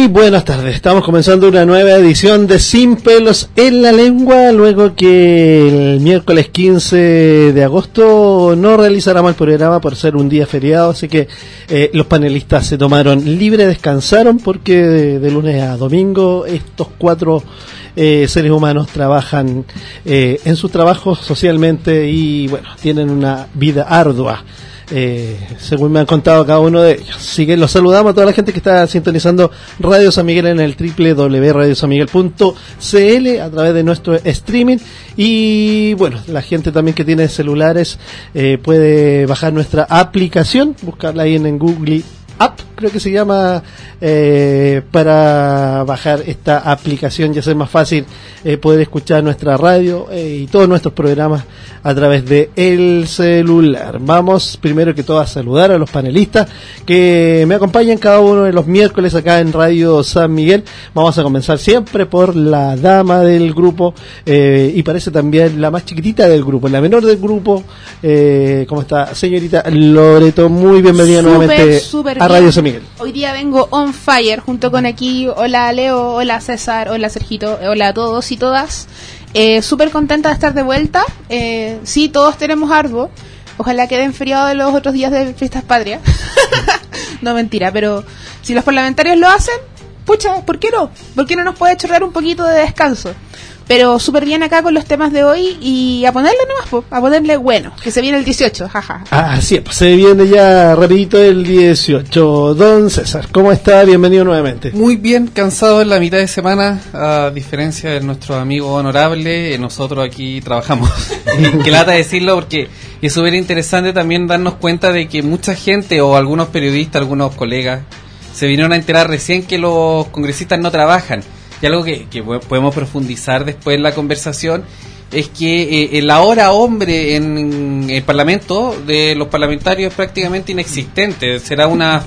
Muy buenas tardes, estamos comenzando una nueva edición de Sin Pelos en la Lengua, luego que el miércoles 15 de agosto no realizáramos el programa por ser un día feriado, así que los panelistas se tomaron libre, descansaron, porque de lunes a domingo estos cuatro seres humanos trabajan en sus trabajos socialmente y bueno, tienen una vida ardua. Según me han contado cada uno de ellos. Así que los saludamos a toda la gente que está sintonizando Radio San Miguel en el www.radiosanmiguel.cl a través de nuestro streaming. Y bueno, la gente también que tiene celulares puede bajar nuestra aplicación, buscarla ahí en Google App, creo que se llama, para bajar esta aplicación y hacer más fácil poder escuchar nuestra radio y todos nuestros programas a través de el celular. Vamos primero que todo a saludar a los panelistas que me acompañan cada uno de los miércoles acá en Radio San Miguel. Vamos a comenzar siempre por la dama del grupo y parece también la más chiquitita del grupo, la menor del grupo. ¿Cómo está, señorita Loreto? Muy bienvenida nuevamente a Radio San Miguel. Hoy día vengo on fire junto con aquí. Hola Leo, hola César, hola Sergito, hola a todos y todas. Súper contenta de estar de vuelta. Sí, todos tenemos arbo. Ojalá queden feriados de los otros días de fiestas patrias. No, mentira, pero si los parlamentarios lo hacen, pucha, ¿por qué no? ¿Por qué no nos puede chorrear un poquito de descanso? Pero súper bien acá con los temas de hoy y a ponerle nomás, a ponerle bueno, que se viene el 18, jaja. Así es, se viene ya rapidito el 18. Don César, ¿cómo está? Bienvenido nuevamente. Muy bien, cansado en la mitad de semana, a diferencia de nuestro amigo honorable, nosotros aquí trabajamos. Qué lata decirlo porque es súper interesante también darnos cuenta de que mucha gente o algunos periodistas, algunos colegas, se vinieron a enterar recién que los congresistas no trabajan. Y algo que podemos profundizar después en la conversación es que la hora hombre en el Parlamento de los parlamentarios es prácticamente inexistente. Será unas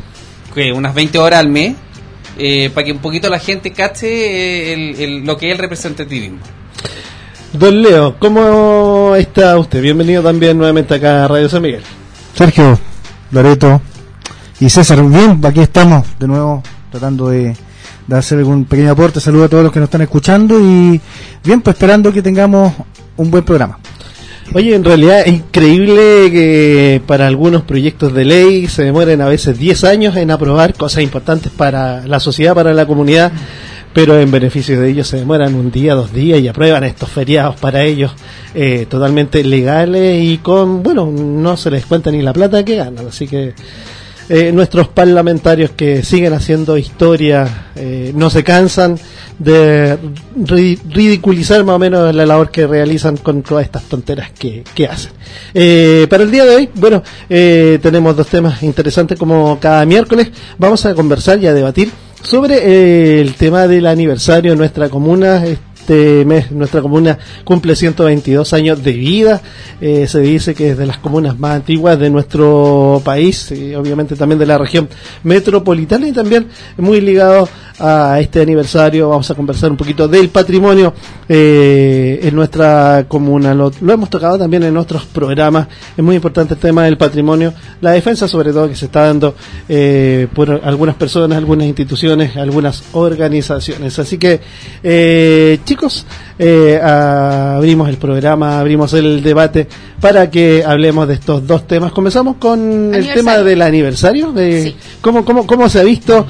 20 horas al mes, para que un poquito la gente cache lo que es el representativismo. Don Leo, ¿cómo está usted? Bienvenido también nuevamente acá a Radio San Miguel. Sergio, Loreto y César, bien, aquí estamos de nuevo tratando de hacer algún pequeño aporte. Saludos a todos los que nos están escuchando y bien, pues esperando que tengamos un buen programa. Oye, en realidad es increíble que para algunos proyectos de ley se demoren a veces 10 años en aprobar cosas importantes para la sociedad, para la comunidad, pero en beneficio de ellos se demoran un día, 2 días y aprueban estos feriados para ellos totalmente legales y bueno, no se les cuenta ni la plata que ganan, así que nuestros parlamentarios que siguen haciendo historia no se cansan de ridiculizar más o menos la labor que realizan con todas estas tonteras que hacen. Para el día de hoy, bueno, tenemos 2 temas interesantes como cada miércoles. Vamos a conversar y a debatir sobre el tema del aniversario de nuestra comuna. Este mes nuestra comuna cumple 122 años de vida. Se dice que es de las comunas más antiguas de nuestro país, y obviamente también de la región metropolitana, y también muy ligado a este aniversario vamos a conversar un poquito del patrimonio en nuestra comuna. Lo hemos tocado también en otros programas. Es muy importante el tema del patrimonio, la defensa sobre todo que se está dando por algunas personas, algunas instituciones, algunas organizaciones. Así que chicos, abrimos el programa, abrimos el debate para que hablemos de estos 2 temas. Comenzamos con el tema del aniversario, de sí. ¿Cómo se ha visto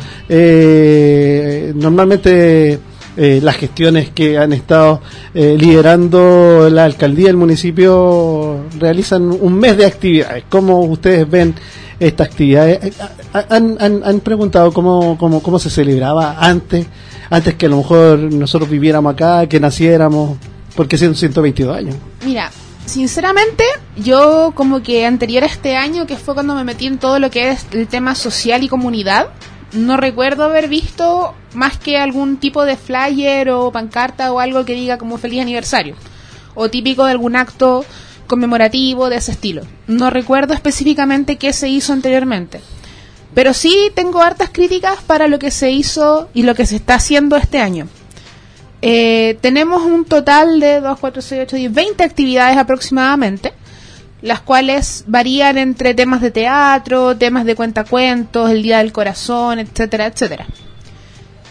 normalmente las gestiones que han estado liderando la alcaldía, el municipio, realizan un mes de actividades. ¿Cómo ustedes ven estas actividades? ¿Han preguntado cómo se celebraba antes que a lo mejor nosotros viviéramos acá, que naciéramos? Porque son 122 años. Mira, sinceramente, yo como que anterior a este año, que fue cuando me metí en todo lo que es el tema social y comunidad, no recuerdo haber visto más que algún tipo de flyer o pancarta o algo que diga como feliz aniversario, o típico de algún acto conmemorativo de ese estilo. No recuerdo específicamente qué se hizo anteriormente, pero sí tengo hartas críticas para lo que se hizo y lo que se está haciendo este año. Tenemos un total de 2, 4, 6, 8, 10, 20 actividades aproximadamente, las cuales varían entre temas de teatro, temas de cuentacuentos, el Día del Corazón, etcétera, etcétera.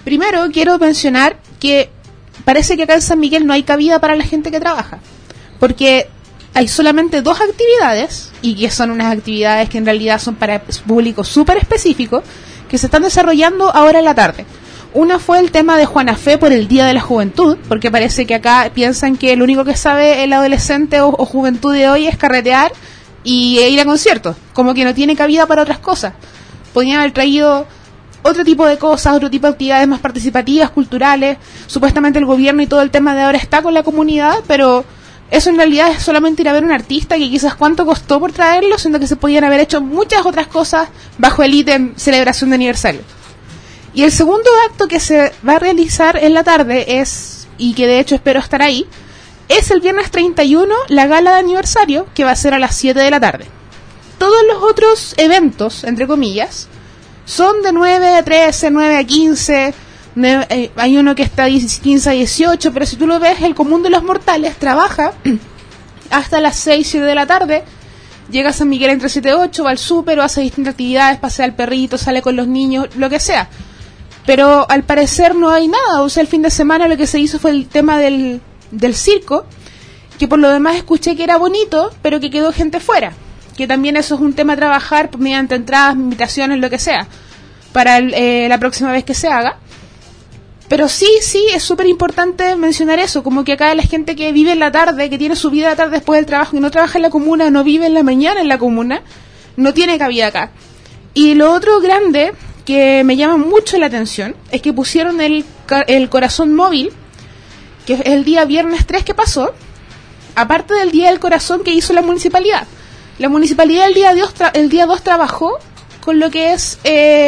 Primero, quiero mencionar que parece que acá en San Miguel no hay cabida para la gente que trabaja, porque hay solamente 2 actividades, y que son unas actividades que en realidad son para público súper específico, que se están desarrollando ahora en la tarde. Una fue el tema de Juana Fe por el Día de la Juventud, porque parece que acá piensan que lo único que sabe el adolescente o juventud de hoy es carretear y ir a conciertos, como que no tiene cabida para otras cosas. Podrían haber traído otro tipo de cosas, otro tipo de actividades más participativas, culturales. Supuestamente el gobierno y todo el tema de ahora está con la comunidad, pero eso en realidad es solamente ir a ver a un artista que quizás cuánto costó por traerlo, siendo que se podían haber hecho muchas otras cosas bajo el ítem celebración de aniversario. Y el segundo acto que se va a realizar en la tarde es, y que de hecho espero estar ahí, es el viernes 31, la gala de aniversario, que va a ser a las 7 de la tarde. Todos los otros eventos, entre comillas, son de 9 a 13, 9 a 15, hay uno que está 15 a 18, pero si tú lo ves, el común de los mortales trabaja hasta las 6, 7 de la tarde, llega a San Miguel entre 7 y 8, va al súper, hace distintas actividades, pasea al perrito, sale con los niños, lo que sea. Pero al parecer no hay nada, o sea, el fin de semana lo que se hizo fue el tema del circo, que por lo demás escuché que era bonito, pero que quedó gente fuera, que también eso es un tema a trabajar mediante entradas, invitaciones, lo que sea, para la próxima vez que se haga. Pero sí, es súper importante mencionar eso, como que acá la gente que vive en la tarde, que tiene su vida la tarde después del trabajo y no trabaja en la comuna, no vive en la mañana en la comuna, no tiene cabida acá. Y lo otro grande que me llama mucho la atención es que pusieron el corazón móvil, que es el día viernes 3 que pasó, aparte del día del corazón que hizo la municipalidad. La municipalidad el día 2 trabajó con lo que es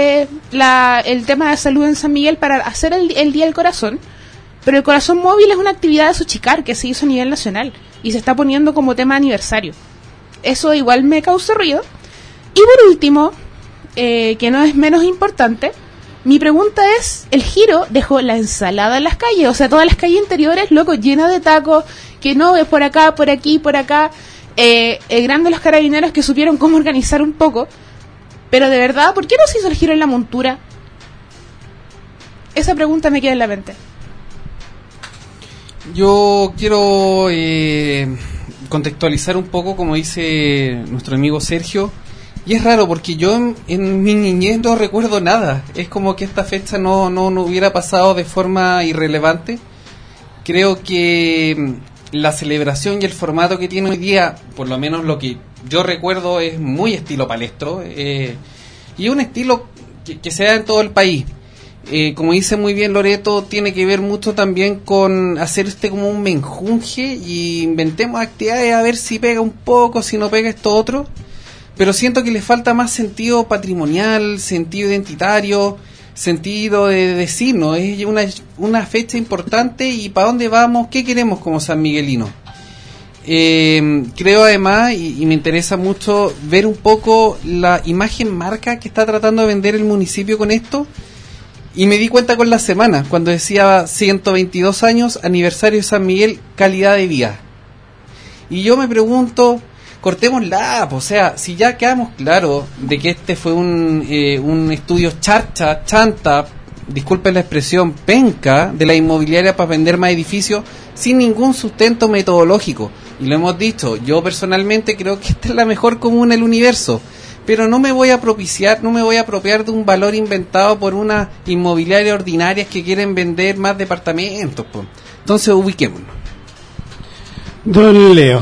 el tema de salud en San Miguel para hacer el día del corazón, pero el corazón móvil es una actividad de Xochicar que se hizo a nivel nacional y se está poniendo como tema de aniversario. Eso igual me causa ruido. Y por último, que no es menos importante, mi pregunta es, el Giro dejó la ensalada en las calles, o sea, todas las calles interiores, loco, llenas de tacos, que no ves por acá, por aquí, por acá, grandes los carabineros que supieron cómo organizar un poco, pero de verdad, ¿por qué no se hizo el Giro en la montura? Esa pregunta me queda en la mente. Yo quiero contextualizar un poco, como dice nuestro amigo Sergio. Y es raro porque yo en mi niñez no recuerdo nada. Es como que esta fecha no hubiera pasado de forma irrelevante. Creo que la celebración y el formato que tiene hoy día, por lo menos lo que yo recuerdo, es muy estilo palestro. Y un estilo que se da en todo el país. Como dice muy bien Loreto, tiene que ver mucho también con hacer como un menjunje y inventemos actividades a ver si pega un poco, si no pega esto otro. Pero siento que le falta más sentido patrimonial, sentido identitario, sentido de decirnos, es una fecha importante y para dónde vamos, qué queremos como sanmiguelinos. Creo además, y me interesa mucho ver un poco la imagen marca que está tratando de vender el municipio con esto, y me di cuenta con la semana, cuando decía 122 años, aniversario de San Miguel, calidad de vida. Y yo me pregunto, cortémosla, o sea, si ya quedamos claros de que este fue un estudio chanta, disculpen la expresión, penca, de la inmobiliaria para vender más edificios, sin ningún sustento metodológico, y lo hemos dicho, yo personalmente creo que esta es la mejor comuna del universo, pero no me voy a apropiar de un valor inventado por unas inmobiliarias ordinarias que quieren vender más departamentos, pues. Entonces ubiquémonos. Don Leo.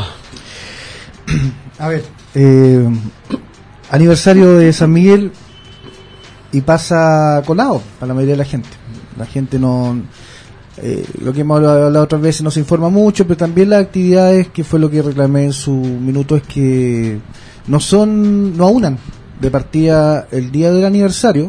A ver, aniversario de San Miguel y pasa colado para la mayoría de la gente. La gente no, lo que hemos hablado otras veces, no se informa mucho, pero también las actividades, que fue lo que reclamé en su minuto, es que no aunan. De partida, el día del aniversario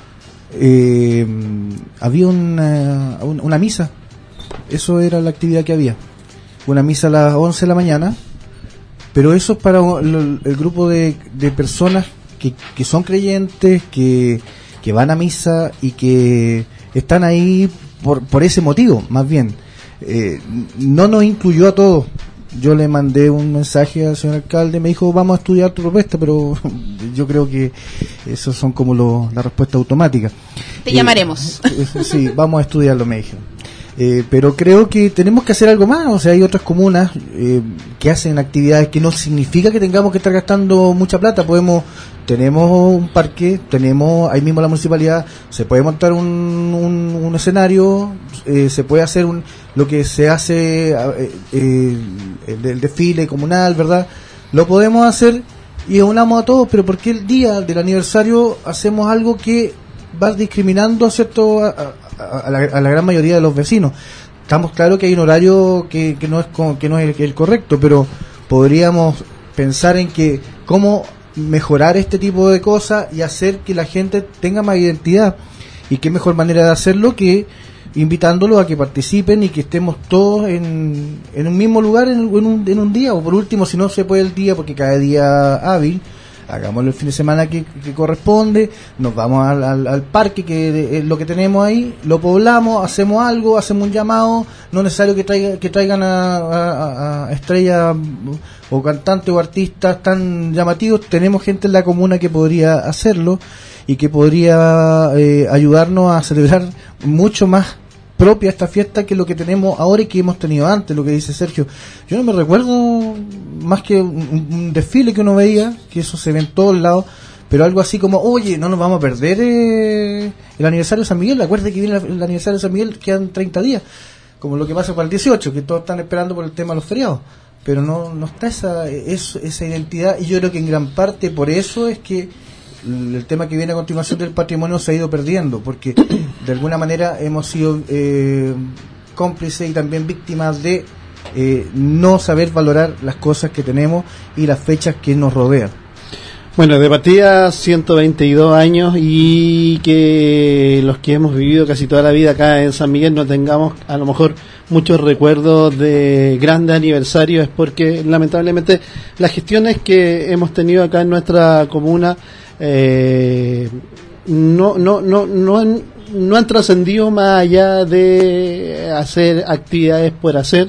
había una misa. Eso era la actividad que había, una misa a las 11 de la mañana. Pero eso es para el grupo de personas que son creyentes, que van a misa y que están ahí por ese motivo, más bien. No nos incluyó a todos. Yo le mandé un mensaje al señor alcalde, me dijo, vamos a estudiar tu propuesta, pero yo creo que Esos son como la respuesta automática. Te llamaremos. Sí, vamos a estudiarlo, me dijeron. Pero creo que tenemos que hacer algo más. O sea, hay otras comunas que hacen actividades que no significa que tengamos que estar gastando mucha plata. Tenemos un parque, ahí mismo la municipalidad, se puede montar un escenario, se puede hacer lo que se hace el desfile comunal, ¿verdad? Lo podemos hacer y unamos a todos, pero ¿por qué el día del aniversario hacemos algo que va discriminando a la gran mayoría de los vecinos? Estamos claros que hay un horario que no es el correcto, pero podríamos pensar en que cómo mejorar este tipo de cosas y hacer que la gente tenga más identidad. Y qué mejor manera de hacerlo que invitándolos a que participen y que estemos todos en un mismo lugar en un día, o por último, si no se puede el día, porque cada día hábil, hagámoslo el fin de semana que corresponde, nos vamos al parque, que es lo que tenemos ahí, lo poblamos, hacemos algo, hacemos un llamado, no es necesario que traigan a estrellas o cantantes o artistas tan llamativos. Tenemos gente en la comuna que podría hacerlo y que podría ayudarnos a celebrar mucho más propia esta fiesta que lo que tenemos ahora y que hemos tenido antes. Lo que dice Sergio, yo no me recuerdo más que un desfile que uno veía, que eso se ve en todos lados, pero algo así como, oye, no nos vamos a perder el aniversario de San Miguel. Acuérdate que viene el aniversario de San Miguel, quedan 30 días, como lo que pasa para el 18, que todos están esperando por el tema de los feriados, pero no está esa identidad, y yo creo que en gran parte por eso es que el tema que viene a continuación del patrimonio se ha ido perdiendo, porque de alguna manera hemos sido cómplices y también víctimas de no saber valorar las cosas que tenemos y las fechas que nos rodean. Bueno, de partida 122 años, y que los que hemos vivido casi toda la vida acá en San Miguel no tengamos a lo mejor muchos recuerdos de grandes aniversarios, es porque lamentablemente las gestiones que hemos tenido acá en nuestra comuna no han trascendido más allá de hacer actividades por hacer.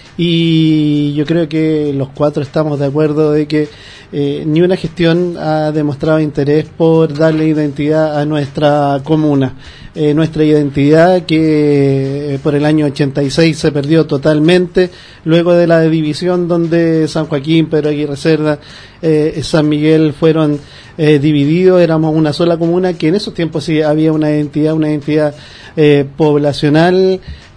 Y yo creo que los cuatro estamos de acuerdo de que ni una gestión ha demostrado interés por darle identidad a nuestra comuna. Nuestra identidad, que por el año 86 se perdió totalmente, luego de la división donde San Joaquín, Pedro Aguirre Cerda, San Miguel fueron divididos. Éramos una sola comuna, que en esos tiempos sí había una identidad poblacional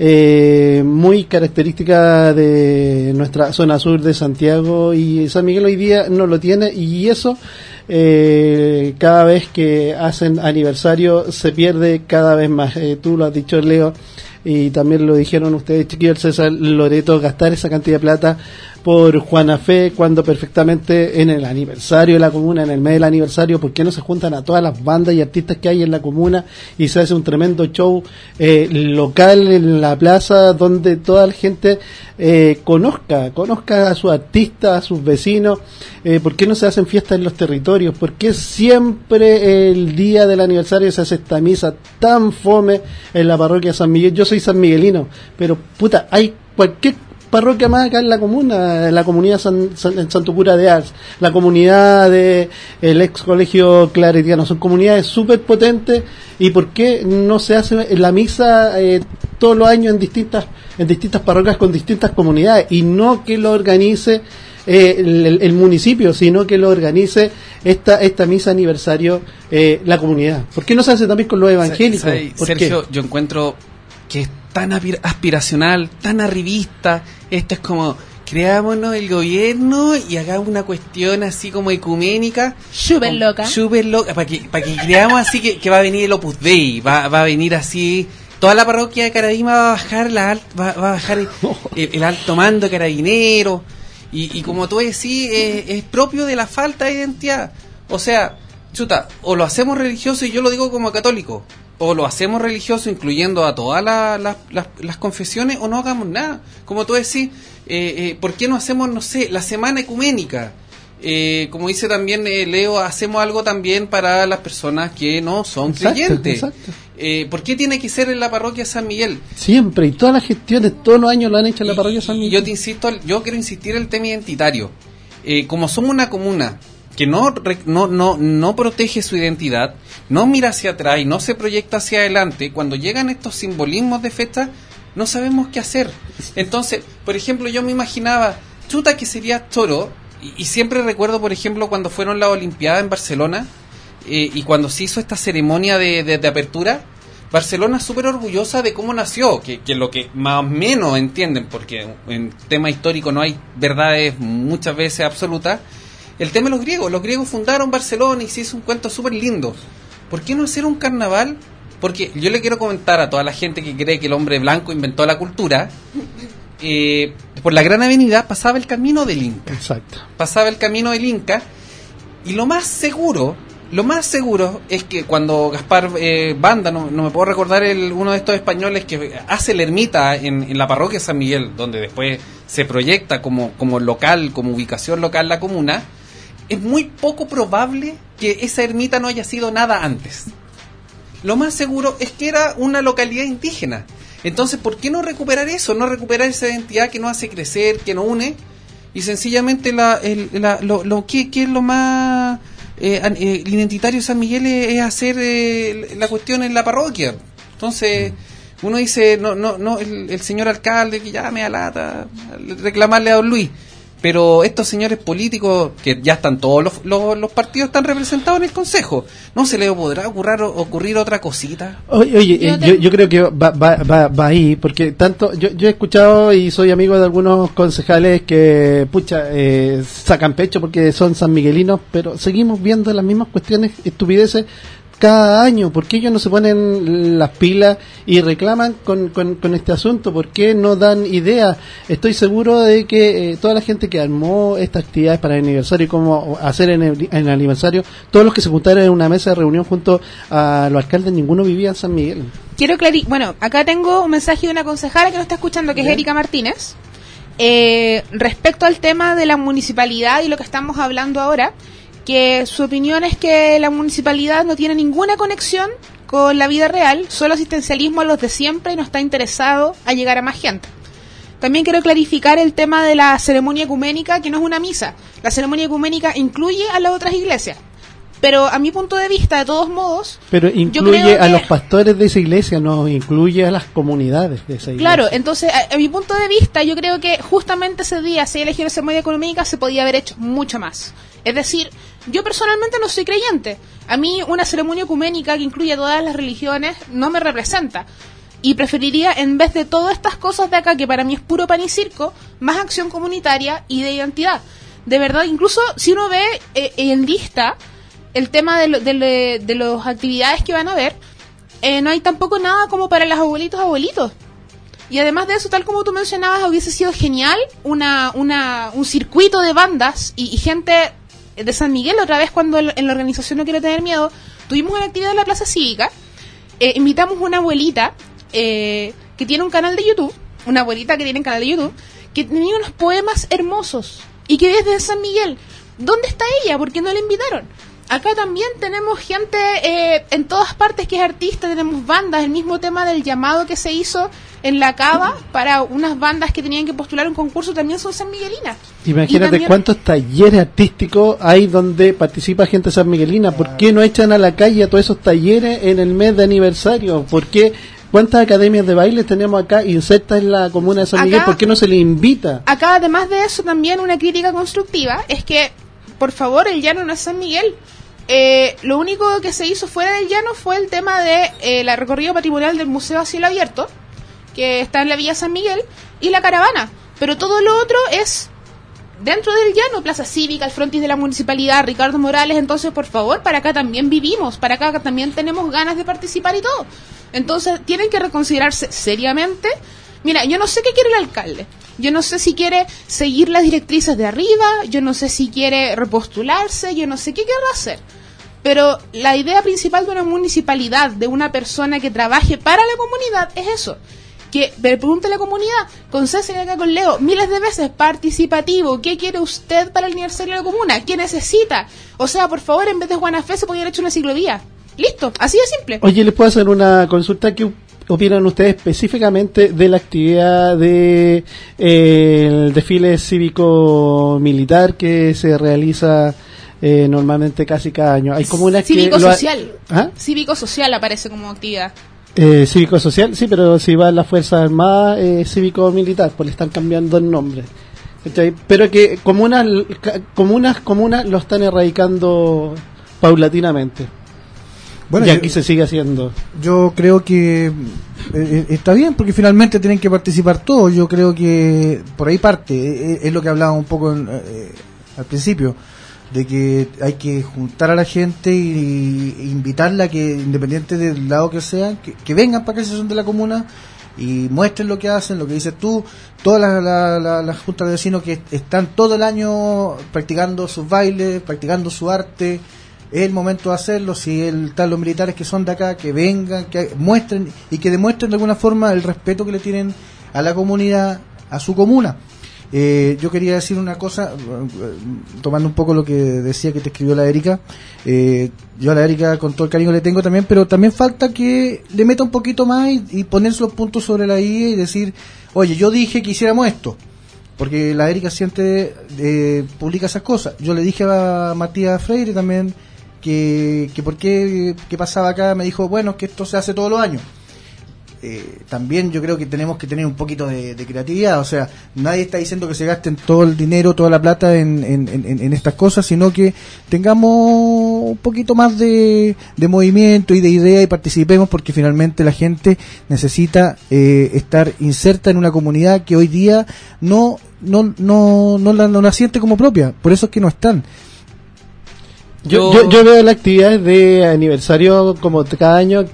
muy característica de nuestra zona sur de Santiago, y San Miguel hoy día no lo tiene, y eso cada vez que hacen aniversario se pierde cada vez más. Tú lo has dicho, Leo, y también lo dijeron ustedes, chiquillos, César, Loreto, gastar esa cantidad de plata por Juana Fe, cuando perfectamente en el aniversario de la comuna, en el mes del aniversario, ¿por qué no se juntan a todas las bandas y artistas que hay en la comuna y se hace un tremendo show local en la plaza, donde toda la gente conozca a sus artistas, a sus vecinos? ¿Por qué no se hacen fiestas en los territorios? ¿Por qué siempre el día del aniversario se hace esta misa tan fome en la parroquia de San Miguel? Yo soy sanmiguelino, pero puta, hay cualquier parroquia más acá en la comuna, la comunidad en Santo Cura de Ars, la comunidad de el ex colegio claretiano, son comunidades súper potentes. ¿Y por qué no se hace la misa todos los años en distintas parroquias con distintas comunidades, y no que lo organice el municipio, sino que lo organice esta misa aniversario la comunidad? ¿Por qué no se hace también con los evangélicos? Sergio, yo encuentro que es tan aspiracional, tan arribista. Esto es como, creámonos el gobierno y hagamos una cuestión así como ecuménica, súper loca, para que creamos así que va a venir el Opus Dei, va a venir así, toda la parroquia de Caradima va a bajar va a bajar el alto mando carabinero, y como tú decís, es propio de la falta de identidad. O sea, chuta, o lo hacemos religioso, y yo lo digo como católico, o lo hacemos religioso incluyendo a todas las confesiones, o no hagamos nada. Como tú decís, ¿por qué no hacemos, no sé, la semana ecuménica? Como dice también Leo, hacemos algo también para las personas que no son creyentes. Exacto. ¿Por qué tiene que ser en la parroquia San Miguel? Siempre, y todas las gestiones, todos los años lo han hecho en la parroquia San Miguel. Yo quiero insistir en el tema identitario. Como somos una comuna que no protege su identidad, no mira hacia atrás y no se proyecta hacia adelante, cuando llegan estos simbolismos de fecha, no sabemos qué hacer. Entonces, por ejemplo, yo me imaginaba, chuta que sería choro, y siempre recuerdo, por ejemplo, cuando fueron las Olimpiadas en Barcelona, y cuando se hizo esta ceremonia de apertura, Barcelona súper orgullosa de cómo nació, que lo que más o menos entienden, porque en tema histórico no hay verdades muchas veces absolutas, el tema de los griegos fundaron Barcelona y se hizo un cuento súper lindo. ¿Por qué no hacer un carnaval? Porque yo le quiero comentar a toda la gente que cree que el hombre blanco inventó la cultura, por la Gran Avenida pasaba el camino del Inca. Exacto. Pasaba el camino del Inca, y lo más seguro es que cuando Gaspar Banda, no me puedo recordar uno de estos españoles que hace la ermita en la parroquia de San Miguel, donde después se proyecta como local, como ubicación local la comuna, es muy poco probable que esa ermita no haya sido nada antes. Lo más seguro es que era una localidad indígena. Entonces, ¿por qué no recuperar eso? No recuperar esa identidad que nos hace crecer, que nos une, y sencillamente ¿qué es lo más el identitario de San Miguel? Es hacer la cuestión en la parroquia. Entonces, uno dice, el señor alcalde que ya me alata reclamarle a don Luis, pero estos señores políticos, que ya están todos los partidos están representados en el Consejo, ¿no se les podrá ocurrir otra cosita? Oye, yo creo que va ahí, porque tanto yo he escuchado y soy amigo de algunos concejales que sacan pecho porque son sanmiguelinos, pero seguimos viendo las mismas cuestiones, estupideces cada año. ¿Por qué ellos no se ponen las pilas y reclaman con este asunto? ¿Por qué no dan ideas? Estoy seguro de que toda la gente que armó estas actividades para el aniversario y cómo hacer en el aniversario, todos los que se juntaron en una mesa de reunión junto a los alcaldes, ninguno vivía en San Miguel. Quiero bueno, acá tengo un mensaje de una concejala que nos está escuchando, que es Erika Martínez, respecto al tema de la municipalidad y lo que estamos hablando ahora, que su opinión es que la municipalidad no tiene ninguna conexión con la vida real, solo asistencialismo a los de siempre y no está interesado a llegar a más gente. También quiero clarificar el tema de la ceremonia ecuménica, que no es una misa. La ceremonia ecuménica incluye a las otras iglesias, pero a mi punto de vista, de todos modos... Pero incluye a los pastores de esa iglesia, no incluye a las comunidades de esa iglesia. Claro, entonces, a mi punto de vista, yo creo que justamente ese día, si elegido ceremonia ecuménica, se podía haber hecho mucho más. Es decir, yo personalmente no soy creyente. A mí una ceremonia ecuménica que incluye todas las religiones no me representa. Y preferiría, en vez de todas estas cosas de acá, que para mí es puro pan y circo, más acción comunitaria y de identidad. De verdad, incluso si uno ve en lista el tema de las actividades que van a haber, no hay tampoco nada como para los abuelitos. Y además de eso, tal como tú mencionabas, hubiese sido genial un circuito de bandas y gente de San Miguel. Otra vez, cuando en la organización No Quiero Tener Miedo tuvimos una actividad en la Plaza Cívica, invitamos una abuelita que tiene un canal de YouTube, que tenía unos poemas hermosos y que es de San Miguel. ¿Dónde está ella? ¿Por qué no la invitaron? Acá también tenemos gente en todas partes que es artista, tenemos bandas, el mismo tema del llamado que se hizo en la Cava para unas bandas que tenían que postular un concurso también son sanmiguelinas. Imagínate también cuántos talleres artísticos hay donde participa gente sanmiguelina. ¿Por qué no echan a la calle a todos esos talleres en el mes de aniversario? ¿Por qué? ¿Cuántas academias de baile tenemos acá insertas en la comuna de San Miguel? ¿Por qué no se le invita? Acá, además de eso, también una crítica constructiva es que, por favor, el llano no es San Miguel. Lo único que se hizo fuera del llano fue el tema de la recorrido patrimonial del Museo a Cielo Abierto, que está en la Villa San Miguel, y la caravana. Pero todo lo otro es dentro del llano, Plaza Cívica, el frontis de la municipalidad, Ricardo Morales. Entonces, por favor, para acá también vivimos, para acá también tenemos ganas de participar y todo. Entonces, tienen que reconsiderarse seriamente. Mira, yo no sé qué quiere el alcalde. Yo no sé si quiere seguir las directrices de arriba, yo no sé si quiere repostularse, yo no sé qué querrá hacer. Pero la idea principal de una municipalidad, de una persona que trabaje para la comunidad, es eso. Que le pregunte a la comunidad, con César y acá con Leo, miles de veces, participativo, ¿qué quiere usted para el aniversario de la comuna? ¿Qué necesita? O sea, por favor, en vez de Juanafé se podría haber hecho una ciclovía. Listo, así de simple. Oye, ¿les puedo hacer una consulta? ¿Qué opinan ustedes específicamente de la actividad de el desfile cívico-militar que se realiza normalmente casi cada año. Hay comunas Cívico-social. ¿Ah? Cívico-social aparece como actividad. Cívico-social, sí, pero si va a las Fuerzas Armadas, cívico-militar, pues le están cambiando el nombre. Pero que comunas lo están erradicando paulatinamente. Bueno, y aquí se sigue haciendo. Yo creo que está bien, porque finalmente tienen que participar todos. Yo creo que por ahí parte, es lo que hablaba un poco al principio, de que hay que juntar a la gente y invitarla, que independiente del lado que sea, que vengan para que se son de la comuna y muestren lo que hacen, lo que dices tú. Todas las juntas de vecinos que están todo el año practicando sus bailes, practicando su arte, es el momento de hacerlo. Si están los militares que son de acá, que vengan, que muestren y que demuestren de alguna forma el respeto que le tienen a la comunidad, a su comuna. Yo quería decir una cosa, tomando un poco lo que decía que te escribió la Erika. Yo a la Erika con todo el cariño le tengo también, pero también falta que le meta un poquito más y ponerse los puntos sobre la I y decir, oye, yo dije que hiciéramos esto, porque la Erika siempre publica esas cosas. Yo le dije a Matías Freire también que por qué pasaba acá. Me dijo, bueno, que esto se hace todos los años. También yo creo que tenemos que tener un poquito de creatividad. O sea, nadie está diciendo que se gasten todo el dinero, toda la plata en estas cosas, sino que tengamos un poquito más de movimiento y de idea y participemos, porque finalmente la gente necesita estar inserta en una comunidad que hoy día no la siente como propia. Por eso es que no están. Yo veo las actividades de aniversario como cada año,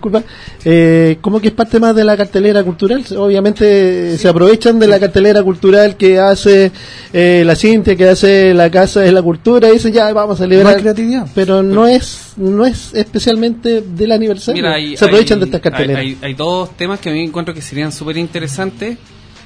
como que es parte más de la cartelera cultural. Obviamente se aprovechan de la cartelera cultural que hace la Cintia, que hace la Casa de la Cultura, y dicen ya vamos a liberar. Más creatividad. Pero no es especialmente del aniversario. Mira, se aprovechan de estas carteleras. Hay dos temas que a mí encuentro que serían súper interesantes.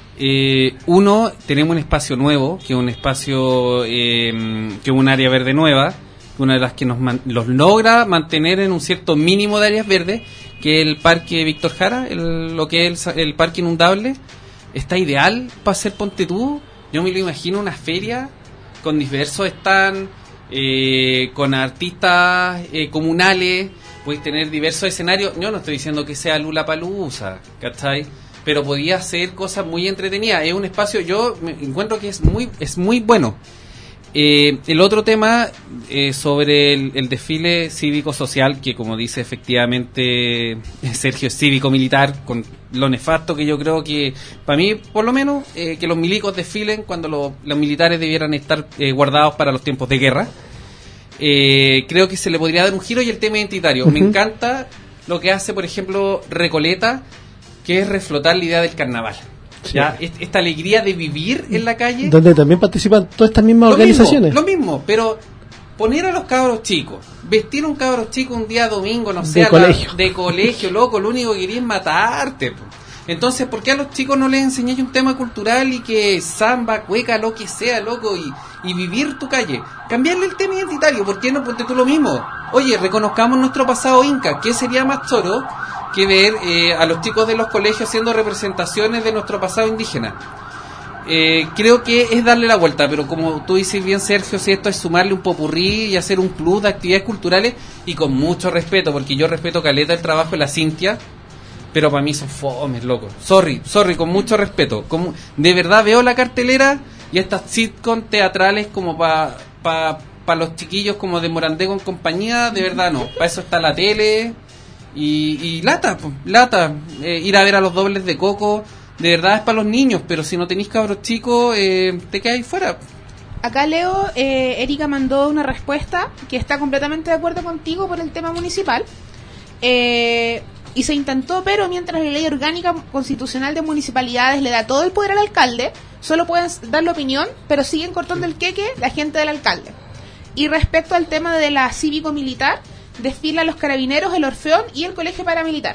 Uno, tenemos un espacio nuevo, que es un espacio, que es un área verde nueva, una de las que los logra mantener en un cierto mínimo de áreas verdes, que es el Parque Víctor Jara, lo que es el Parque Inundable. Está ideal para hacer Ponte Tú. Yo me lo imagino una feria con diversos stands, con artistas comunales. Puedes tener diversos escenarios. Yo no estoy diciendo que sea Lollapalooza, ¿cachai? Pero podía hacer cosas muy entretenidas. Es un espacio, yo me encuentro que es muy bueno. El otro tema sobre el desfile cívico-social, que como dice efectivamente Sergio, es cívico-militar, con lo nefasto que yo creo que, para mí por lo menos, que los milicos desfilen cuando los militares debieran estar guardados para los tiempos de guerra. Creo que se le podría dar un giro. Y el tema identitario, me encanta lo que hace por ejemplo Recoleta, que es reflotar la idea del carnaval. Sí. Ya, esta alegría de vivir en la calle, donde también participan todas estas mismas organizaciones. Lo mismo, pero poner a los cabros chicos, vestir a un cabro chico un día domingo, no sé, de colegio, loco, lo único que quería es matarte. Entonces, ¿por qué a los chicos no les enseñáis un tema cultural y que samba, cueca, lo que sea, loco, y vivir tu calle? Cambiarle el tema identitario. ¿Por qué no ponte tú lo mismo? Oye, reconozcamos nuestro pasado inca. ¿Qué sería más choro que ver a los chicos de los colegios haciendo representaciones de nuestro pasado indígena? Creo que es darle la vuelta, pero como tú dices bien, Sergio, si esto es sumarle un popurrí y hacer un club de actividades culturales, y con mucho respeto, porque yo respeto caleta el trabajo de la Cintia, pero para mí son fomes, loco. Sorry, con mucho respeto. De verdad veo la cartelera y estas sitcom teatrales como para los chiquillos como de Morandé con compañía, de verdad no. Para eso está la tele. Y lata, ir a ver a los dobles de Coco, de verdad es para los niños, pero si no tenéis cabros chicos, te quedáis fuera. Acá Leo, Erika mandó una respuesta que está completamente de acuerdo contigo por el tema municipal, y se intentó, pero mientras la ley orgánica constitucional de municipalidades le da todo el poder al alcalde, solo pueden dar la opinión, pero siguen cortando el queque la gente del alcalde. Y respecto al tema de la cívico-militar, desfilan los carabineros, el Orfeón y el colegio paramilitar.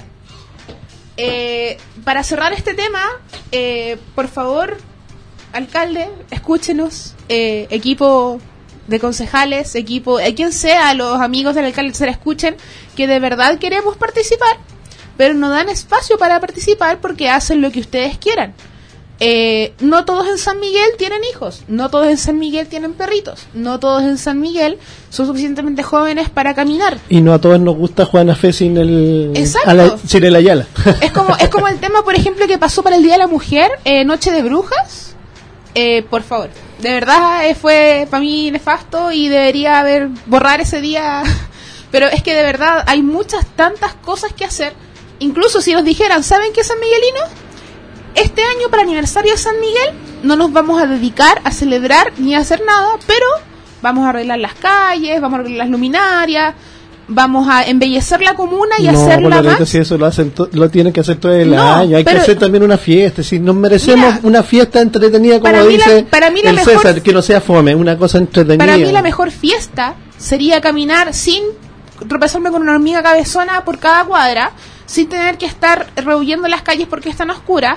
Para cerrar este tema, por favor, alcalde, escúchenos, equipo de concejales, quien sea, los amigos del alcalde se la escuchen, que de verdad queremos participar, pero no dan espacio para participar porque hacen lo que ustedes quieran. no todos en San Miguel tienen hijos, no todos en San Miguel tienen perritos, no todos en San Miguel son suficientemente jóvenes para caminar. Y no a todos nos gusta Juana Fe sin el Exacto. sin el Ayala. Es como el tema, por ejemplo, que pasó para el Día de la Mujer, Noche de Brujas. Por favor, de verdad fue para mí nefasto y debería borrar ese día. Pero es que de verdad hay tantas cosas que hacer. Incluso si nos dijeran, ¿saben qué, San Miguelinos? Este año, para el aniversario de San Miguel, no nos vamos a dedicar a celebrar ni a hacer nada, pero vamos a arreglar las calles, vamos a arreglar las luminarias, vamos a embellecer la comuna y hacerla más. Si eso lo tienen que hacer todo el año, hay que hacer también una fiesta. Si nos merecemos una fiesta entretenida, como dice el César, que no sea fome, una cosa entretenida. Para mí la mejor fiesta sería caminar sin tropezarme con una hormiga cabezona por cada cuadra, sin tener que estar rehuyendo las calles porque están oscuras,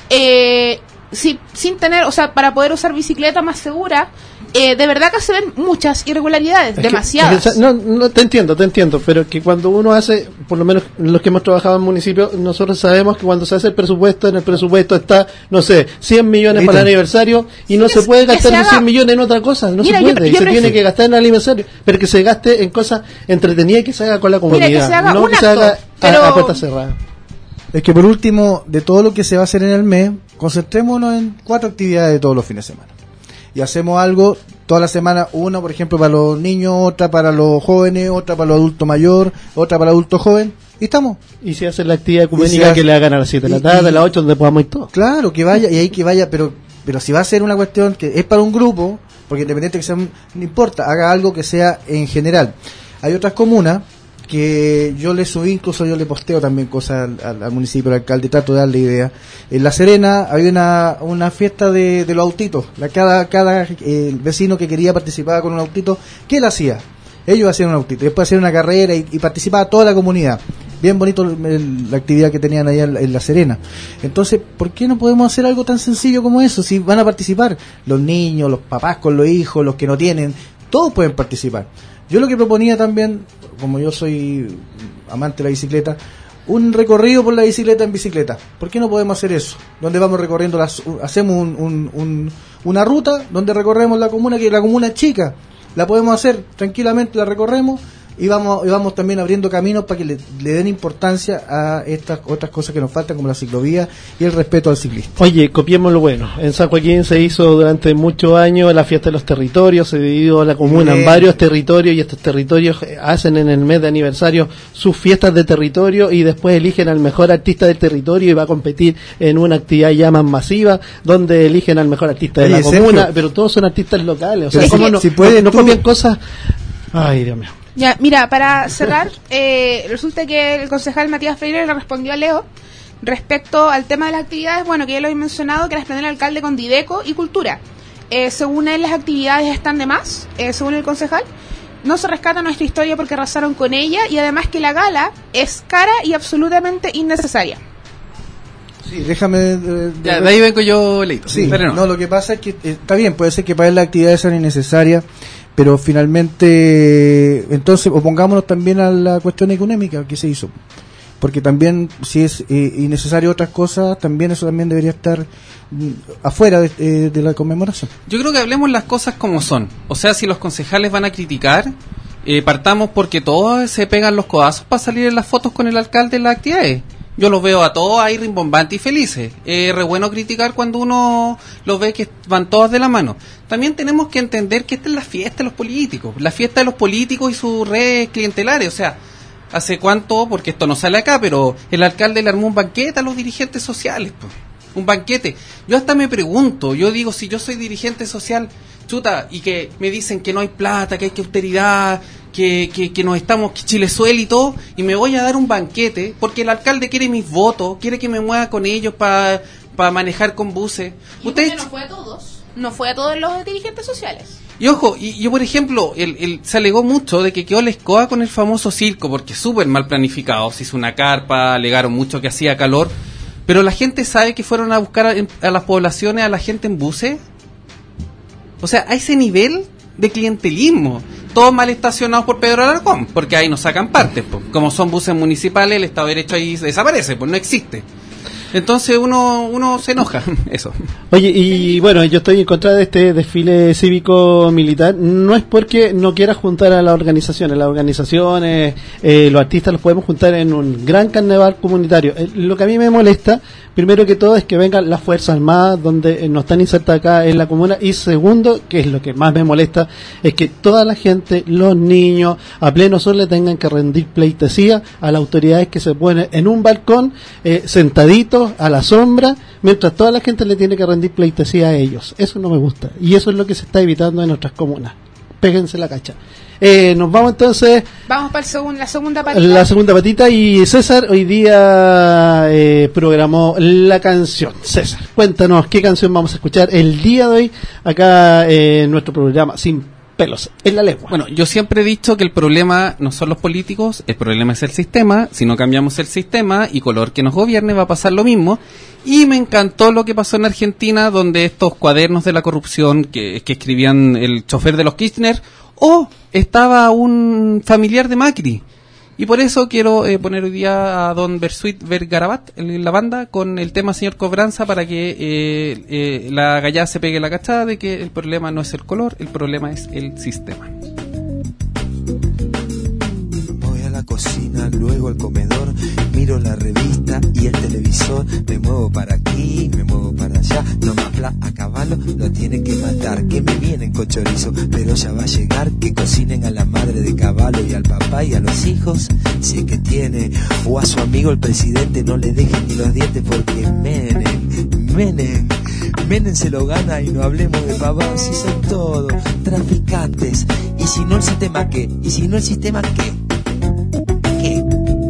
sin tener, o sea, para poder usar bicicleta más segura. De verdad que se ven muchas irregularidades, demasiadas. No, te entiendo, pero que cuando uno hace, por lo menos los que hemos trabajado en municipios, nosotros sabemos que cuando se hace el presupuesto, en el presupuesto está, no sé, 100 millones para el aniversario, y no se puede gastar los 100 millones en otra cosa, se puede, y se tiene que gastar en el aniversario, pero que se gaste en cosas entretenidas y que se haga con la comunidad, que se haga no que se haga a puerta cerrada. Es que por último, de todo lo que se va a hacer en el mes, concentrémonos en 4 actividades de todos los fines de semana. Y hacemos algo toda la semana, una por ejemplo para los niños, otra para los jóvenes, otra para los adultos mayores, otra para adultos jóvenes, y estamos. Y se hace la actividad ecuménica que le hagan a las 7 de la tarde, a las 8, donde podamos ir todos. Claro, que vaya, y ahí que vaya, pero si va a ser una cuestión que es para un grupo, porque independiente que sea, no importa, haga algo que sea en general. Hay otras comunas que yo le subí, incluso yo le posteo también cosas al municipio, al alcalde, trato de darle idea. En La Serena había una fiesta de los autitos, cada vecino que quería participar con un autito, ¿qué él hacía? Ellos hacían un autito, después hacían una carrera y participaba toda la comunidad. Bien bonito la actividad que tenían allá en La Serena. Entonces, ¿por qué no podemos hacer algo tan sencillo como eso? Si van a participar los niños, los papás con los hijos, los que no tienen, todos pueden participar. Yo lo que proponía también, como yo soy amante de la bicicleta, un recorrido por la bicicleta en bicicleta. ¿Por qué no podemos hacer eso? Donde vamos recorriendo, hacemos una ruta donde recorremos la comuna, que la comuna es chica, la podemos hacer tranquilamente, la recorremos y vamos también abriendo caminos para que le den importancia a estas otras cosas que nos faltan, como la ciclovía y el respeto al ciclista. Oye, copiemos lo bueno. En San Joaquín se hizo durante muchos años la fiesta de los territorios, se dividió la comuna en varios territorios, y estos territorios hacen en el mes de aniversario sus fiestas de territorio, y después eligen al mejor artista del territorio y va a competir en una actividad ya más masiva, donde eligen al mejor artista de la comuna, Sergio, pero todos son artistas locales. O sea, ¿cómo no copian cosas? Ay, Dios mío. Ya, mira, para cerrar, resulta que el concejal Matías Freire le respondió a Leo respecto al tema de las actividades, bueno, que ya lo he mencionado, que las planeó el alcalde con Dideco y Cultura. Según él, las actividades están de más, según el concejal. No se rescata nuestra historia porque arrasaron con ella, y además que la gala es cara y absolutamente innecesaria. Sí, déjame... de ahí vengo yo, Leito. Sí, no, lo que pasa es que está bien, puede ser que para él las actividades sean innecesarias, pero finalmente, entonces, opongámonos también a la cuestión económica que se hizo. Porque también, si es innecesario otras cosas, también eso también debería estar afuera de la conmemoración. Yo creo que hablemos las cosas como son. O sea, si los concejales van a criticar, partamos porque todos se pegan los codazos para salir en las fotos con el alcalde en las actividades. Yo los veo a todos ahí rimbombantes y felices. Re bueno criticar cuando uno los ve que van todos de la mano. También tenemos que entender que esta es la fiesta de los políticos. La fiesta de los políticos y sus redes clientelares. O sea, ¿hace cuánto? Porque esto no sale acá, pero el alcalde le armó un banquete a los dirigentes sociales, pues. Un banquete. Yo hasta me pregunto, yo digo, si yo soy dirigente social, chuta, y que me dicen que no hay plata, que hay que austeridad, que nos estamos, que Chile suele y todo, y me voy a dar un banquete, porque el alcalde quiere mis votos, quiere que me mueva con ellos para manejar con buses. Ustedes no fue a todos, no fue a todos los dirigentes sociales. Y ojo, y yo por ejemplo, se alegó mucho de que quedó la escoba con el famoso circo, porque súper mal planificado, se hizo una carpa, alegaron mucho que hacía calor, pero la gente sabe que fueron a buscar a las poblaciones, a la gente en buses. O sea, a ese nivel de clientelismo, todos mal estacionados por Pedro Alarcón, porque ahí nos sacan partes, pues. Como son buses municipales, el Estado de Derecho ahí desaparece, pues no existe. Entonces uno se enoja, eso. Oye, y bueno, yo estoy en contra de este desfile cívico-militar. No es porque no quiera juntar a las organizaciones. Los artistas los podemos juntar en un gran carnaval comunitario. Lo que a mí me molesta, primero que todo, es que vengan las Fuerzas Armadas, donde no están insertadas acá en la comuna. Y segundo, que es lo que más me molesta, es que toda la gente, los niños, a pleno sol le tengan que rendir pleitesía a las autoridades que se ponen en un balcón, sentaditos a la sombra, mientras toda la gente le tiene que rendir pleitesía a ellos. Eso no me gusta, y eso es lo que se está evitando en nuestras comunas. Péguense la cacha. Nos vamos entonces. Vamos para la segunda patita. La segunda patita, y César hoy día programó la canción. César, cuéntanos qué canción vamos a escuchar el día de hoy acá en nuestro programa Sin Pelos en la Lengua. Bueno, yo siempre he dicho que el problema no son los políticos, el problema es el sistema. Si no cambiamos el sistema y color que nos gobierne, va a pasar lo mismo. Y me encantó lo que pasó en Argentina, donde estos cuadernos de la corrupción que escribían el chofer de los Kirchner, estaba un familiar de Macri. Y por eso quiero poner hoy día a don Bersuit Vergarabat en la banda con el tema Señor Cobranza, para que la gallada se pegue la cachada de que el problema no es el color, el problema es el sistema. Voy a la cocina, luego al comedor, miro la revista y el televisor, me muevo para aquí, me muevo para allá, no me habla a caballo, lo tienen que matar, que me vienen con chorizo, pero ya va a llegar, que cocinen a la madre de caballo y al papá y a los hijos, si es que tiene, o a su amigo el presidente, no le dejen ni los dientes, porque Menem se lo gana, y no hablemos de papás, si son todos traficantes, y si no el sistema, ¿qué? Y si no el sistema, ¿qué? ¿Qué?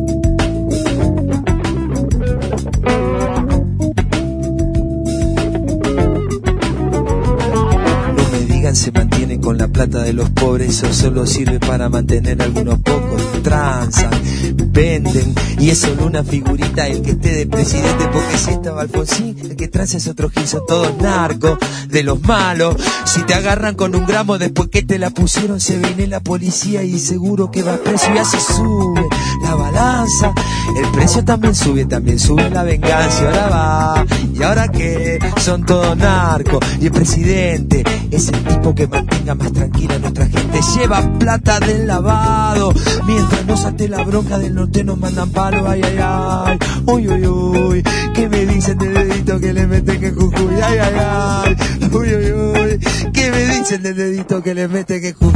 Se mantienen con la plata de los pobres, eso solo sirve para mantener a algunos pocos. Transan, venden, y es solo una figurita el que esté de presidente, porque si estaba Alfonsín, el que transa es otro gil, son todos narcos, de los malos. Si te agarran con un gramo después que te la pusieron, se viene la policía y seguro que va preso, y así sube la balanza. El precio también sube la venganza, y ahora va, y ahora que son todos narcos, y el presidente es el tipo que mantenga más tranquila a nuestra gente, lleva plata del lavado, mientras no salte la bronca del norte nos mandan palo, ay, ay, ay, uy, uy, uy, ¿qué me dicen del dedito que le meten que Jujuy? Ay, ay, ay, uy, uy, uy, ¿qué me dicen del dedito que le meten que Jujuy?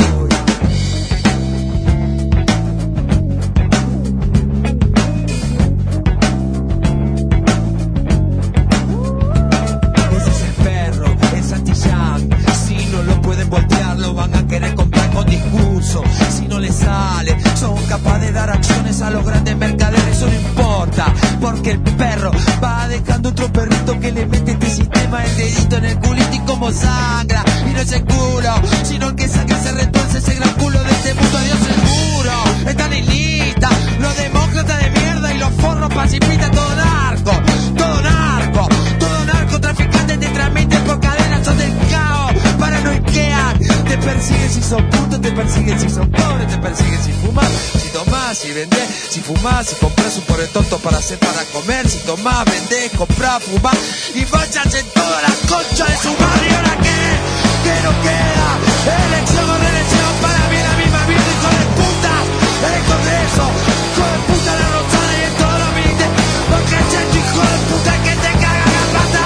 Si no les sale, son capaces de dar acciones a los grandes mercaderes, eso no importa, porque el perro va dejando otro perrito que le mete este sistema el dedito en el culito, y como sangra, y no es el culo, sino el que sangra se retuerce ese gran culo de este mundo, Dios seguro, están en lista, los demócratas de mierda y los forros pacifistas, todo narco, traficantes te transmiten por cadenas, son del caos, paranoiquean, te persiguen si son putos, te persiguen si son pobres, te persiguen si fumas, si tomás, si vendés, si fumás, si compras un pobre tonto para hacer para comer, si tomás, vendés, comprás, fumás, y vayas en toda la concha de su madre. ¿Y ahora qué no queda? Elección o reelección, para mí la misma mierda, hijo de puta, el Congreso, hijo de puta la Rosada y en todos los ministerios, porque es el hijo de puta que te caga la pata.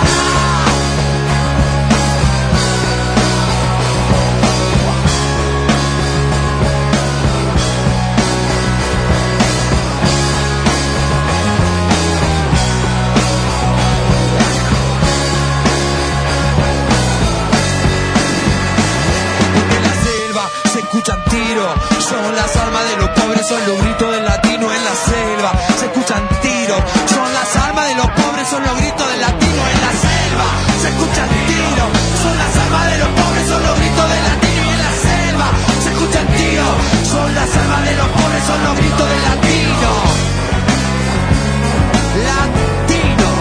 Escuchan tiros, son las armas de los pobres, son los gritos del latino en la selva. Se escuchan tiros, son las armas de los pobres, son los gritos del latino en la selva. Se escuchan tiros, son las armas de los pobres, son los gritos del latino en la selva. Se escuchan tiros, son las armas de los pobres, son los gritos del latino. Latino.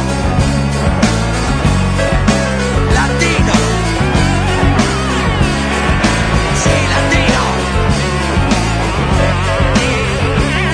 Latino. Sí, latino.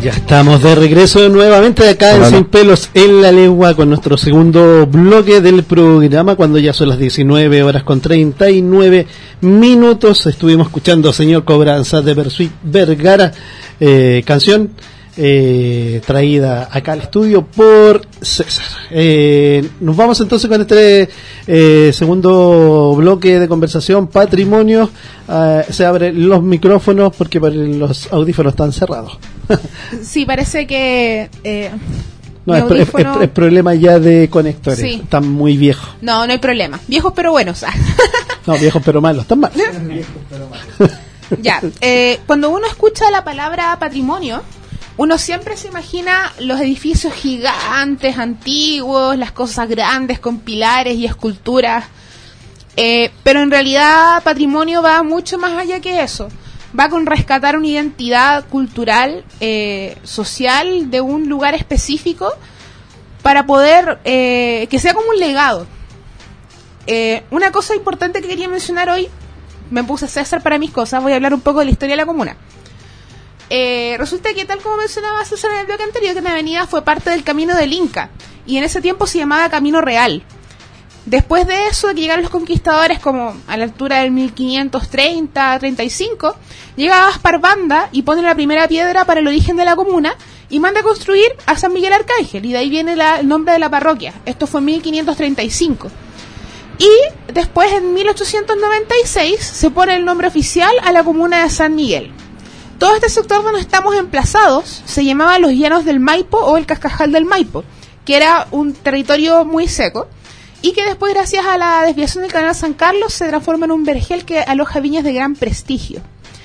Ya estamos de regreso nuevamente acá en Sin Pelos en la Lengua con nuestro segundo bloque del programa, cuando ya son las 19:39. Estuvimos escuchando Señor Cobranza de Bersuit Vergara, canción traída acá al estudio por César. Nos vamos entonces con este segundo bloque de conversación, patrimonio. Se abren los micrófonos porque los audífonos están cerrados. Sí, parece que no, es problema ya de conectores. Sí. Están muy viejos. No hay problema. Viejos pero buenos. No, viejos pero malos. Están malos. Ya. Cuando uno escucha la palabra patrimonio, uno siempre se imagina los edificios gigantes, antiguos, las cosas grandes con pilares y esculturas. Pero en realidad patrimonio va mucho más allá que eso. Va con rescatar una identidad cultural, social de un lugar específico para poder que sea como un legado. Una cosa importante que quería mencionar hoy, me puse César para mis cosas, voy a hablar un poco de la historia de la comuna. Resulta que, tal como mencionaba César en el bloque anterior, que la avenida fue parte del Camino del Inca y en ese tiempo se llamaba Camino Real. Después de eso, de que llegaron los conquistadores, como a la altura del 1530-35, llega Gaspar Banda y pone la primera piedra para el origen de la comuna y manda a construir a San Miguel Arcángel, y de ahí viene el nombre de la parroquia. Esto fue en 1535. Y después, en 1896, se pone el nombre oficial a la comuna de San Miguel. Todo este sector donde estamos emplazados se llamaba los Llanos del Maipo o el Cascajal del Maipo, que era un territorio muy seco, y que después, gracias a la desviación del canal San Carlos, se transforma en un vergel que aloja viñas de gran prestigio.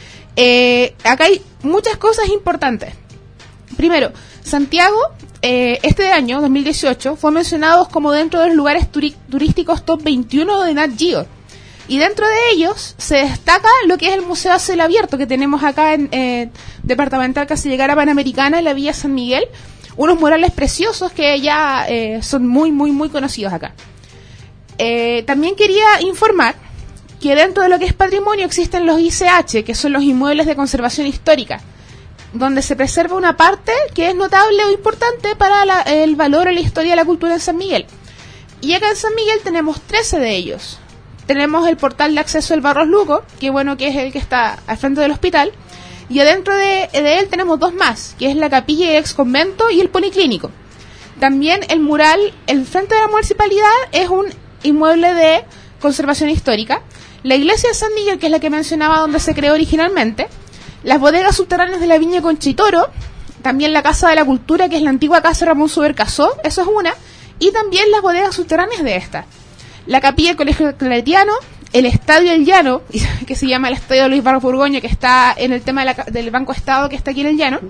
Acá hay muchas cosas importantes. Primero, Santiago, este año, 2018, fue mencionado como dentro de los lugares turísticos top 21 de Nat Geo. Y dentro de ellos se destaca lo que es el Museo a Cielo Abierto que tenemos acá en Departamental Casi Llegara Panamericana, en la Villa San Miguel. Unos murales preciosos que ya son muy, muy, muy conocidos acá. También quería informar que dentro de lo que es patrimonio existen los ICH, que son los inmuebles de conservación histórica, donde se preserva una parte que es notable o importante para el valor o la historia de la cultura en San Miguel. Y acá en San Miguel tenemos 13 de ellos. Tenemos el portal de acceso del Barros Luco, que bueno, que es el que está al frente del hospital, y adentro de él tenemos dos más, que es la capilla y ex convento y el policlínico. También el mural, el frente de la municipalidad, es un inmueble de conservación histórica. La iglesia de San Miguel, que es la que mencionaba, donde se creó originalmente. Las bodegas subterráneas de la viña Conchitoro. También la Casa de la Cultura, que es la antigua Casa Ramón Subercasó, eso es una. Y también las bodegas subterráneas de esta. La capilla del Colegio Claretiano, el Estadio El Llano, que se llama el Estadio Luis Barros Burgoño, que está en el tema del Banco Estado, que está aquí en el Llano.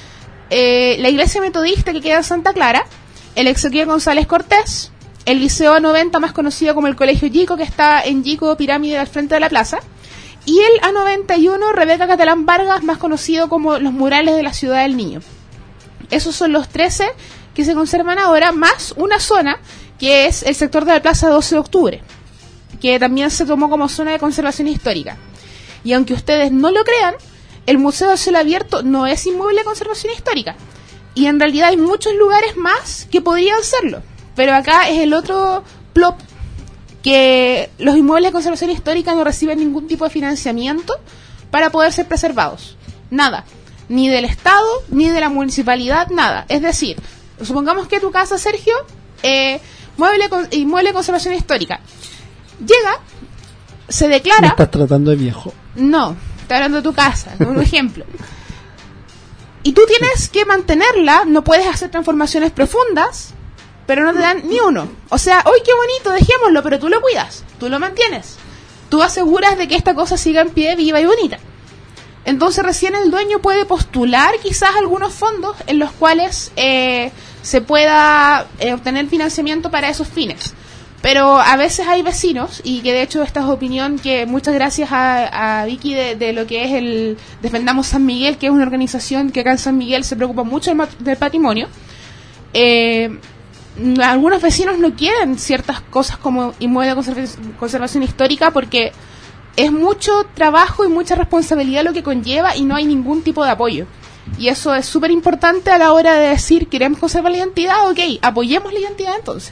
La iglesia metodista, que queda en Santa Clara. El Exequiel González Cortés. El Liceo A90, más conocido como el Colegio Yico, que está en Yico Pirámide al frente de la plaza. Y el A91 Rebeca Catalán Vargas, más conocido como los murales de la Ciudad del Niño. Esos son los 13 que se conservan ahora, más una zona que es el sector de la Plaza 12 de Octubre, que también se tomó como zona de conservación histórica. Y aunque ustedes no lo crean, el Museo a Cielo Abierto no es inmueble de conservación histórica. Y en realidad hay muchos lugares más que podrían serlo. Pero acá es el otro plop, que los inmuebles de conservación histórica no reciben ningún tipo de financiamiento para poder ser preservados. Nada. Ni del Estado, ni de la municipalidad, nada. Es decir, supongamos que tu casa, Sergio, inmueble de conservación histórica. Llega, se declara... ¿Me estás tratando de viejo? No, estoy hablando de tu casa, un ejemplo. Y tú tienes que mantenerla, no puedes hacer transformaciones profundas, pero no te dan ni uno. O sea, ¡ay, qué bonito! Dejémoslo, pero tú lo cuidas, tú lo mantienes. Tú aseguras de que esta cosa siga en pie, viva y bonita. Entonces recién el dueño puede postular quizás algunos fondos en los cuales se pueda obtener financiamiento para esos fines. Pero a veces hay vecinos, y que de hecho esta es opinión que muchas gracias a Vicky de lo que es el Defendamos San Miguel, que es una organización que acá en San Miguel se preocupa mucho del patrimonio. Algunos vecinos no quieren ciertas cosas como inmueble de conservación histórica porque es mucho trabajo y mucha responsabilidad lo que conlleva y no hay ningún tipo de apoyo. Y eso es súper importante a la hora de decir, queremos conservar la identidad, ok, apoyemos la identidad entonces.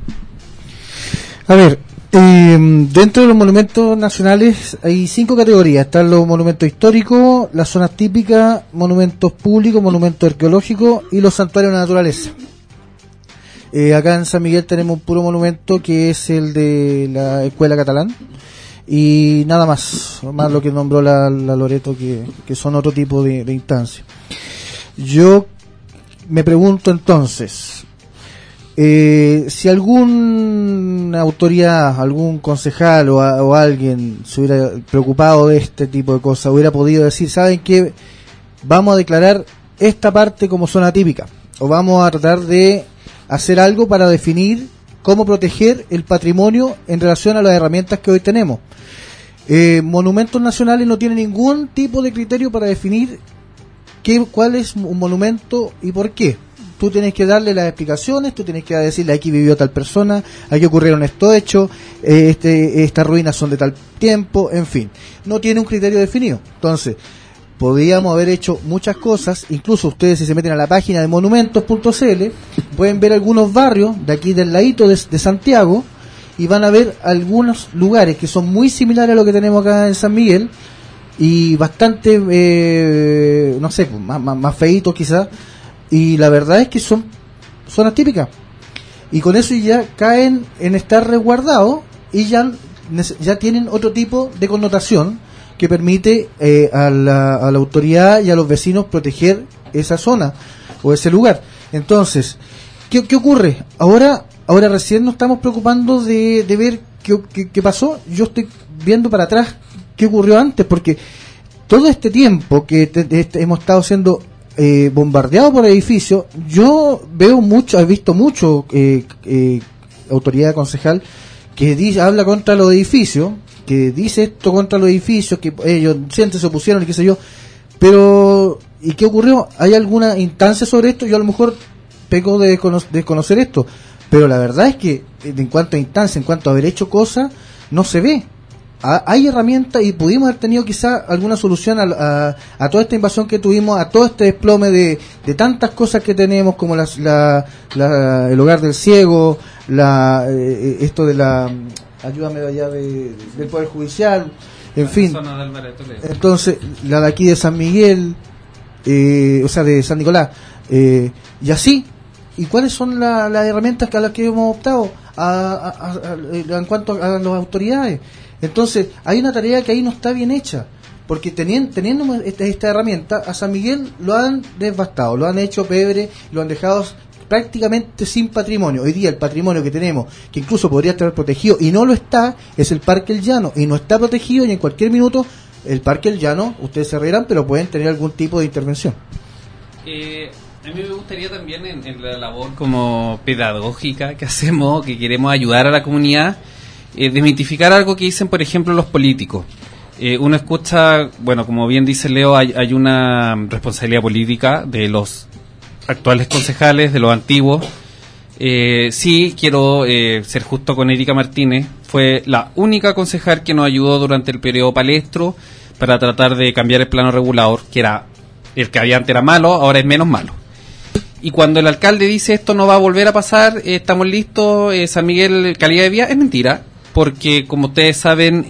A ver, dentro de los monumentos nacionales hay 5 categorías. Están los monumentos históricos, las zonas típicas, monumentos públicos, monumentos arqueológicos y los santuarios de la naturaleza. Acá en San Miguel tenemos un puro monumento que es el de la Escuela Catalán y nada más lo que nombró la Loreto, que son otro tipo de instancias. Yo me pregunto entonces, si alguna autoridad, algún concejal o alguien se hubiera preocupado de este tipo de cosas, hubiera podido decir, ¿saben qué? Vamos a declarar esta parte como zona típica, o vamos a tratar de hacer algo para definir cómo proteger el patrimonio en relación a las herramientas que hoy tenemos. Monumentos nacionales no tienen ningún tipo de criterio para definir cuál es un monumento y por qué. Tú tienes que darle las explicaciones, tú tienes que decirle aquí vivió tal persona, aquí ocurrieron estos hechos, estas ruinas son de tal tiempo, en fin. No tiene un criterio definido. Entonces, podríamos haber hecho muchas cosas, incluso ustedes si se meten a la página de monumentos.cl, pueden ver algunos barrios de aquí del ladito de Santiago, y van a ver algunos lugares que son muy similares a lo que tenemos acá en San Miguel, y bastante, no sé, más feitos quizás, y la verdad es que son zonas típicas, y con eso ya caen en estar resguardados, y ya tienen otro tipo de connotación, que permite a la autoridad y a los vecinos proteger esa zona o ese lugar. Entonces, ¿qué ocurre? Ahora recién nos estamos preocupando de ver qué pasó. Yo estoy viendo para atrás qué ocurrió antes, porque todo este tiempo que hemos estado siendo bombardeados por edificios, yo he visto mucho autoridad concejal que habla contra los edificios, que dice esto contra los edificios, que ellos siempre se opusieron y qué sé yo, pero ¿y qué ocurrió? ¿Hay alguna instancia sobre esto? Yo a lo mejor peco de conocer esto, pero la verdad es que en cuanto a instancia, en cuanto a haber hecho cosas, no se ve. Hay herramientas y pudimos haber tenido quizá alguna solución a toda esta invasión que tuvimos, a todo este desplome de tantas cosas que tenemos, como el hogar del ciego, esto de la... ayúdame de allá del Poder Judicial, en fin. Zona de Álvarez de Toledo. Entonces, la de aquí de San Miguel, o sea, de San Nicolás, y así. ¿Y cuáles son las herramientas a las que hemos optado en cuanto a las autoridades? Entonces, hay una tarea que ahí no está bien hecha, porque teniendo esta herramienta, a San Miguel lo han devastado, lo han hecho pebre, lo han dejado prácticamente sin patrimonio. Hoy día el patrimonio que tenemos, que incluso podría estar protegido y no lo está, es el Parque El Llano, y no está protegido, y en cualquier minuto el Parque El Llano, ustedes se reirán, pero pueden tener algún tipo de intervención. A mí me gustaría también en la labor como pedagógica que hacemos, que queremos ayudar a la comunidad, desmitificar algo que dicen, por ejemplo, los políticos. Uno escucha, bueno, como bien dice Leo, hay una responsabilidad política de los actuales concejales, de los antiguos. Sí, quiero ser justo con Erika Martínez. Fue la única concejal que nos ayudó durante el periodo Palestro para tratar de cambiar el plano regulador, que era el que había antes era malo, ahora es menos malo. Y cuando el alcalde dice esto no va a volver a pasar, estamos listos, San Miguel, calidad de vida, es mentira, porque como ustedes saben,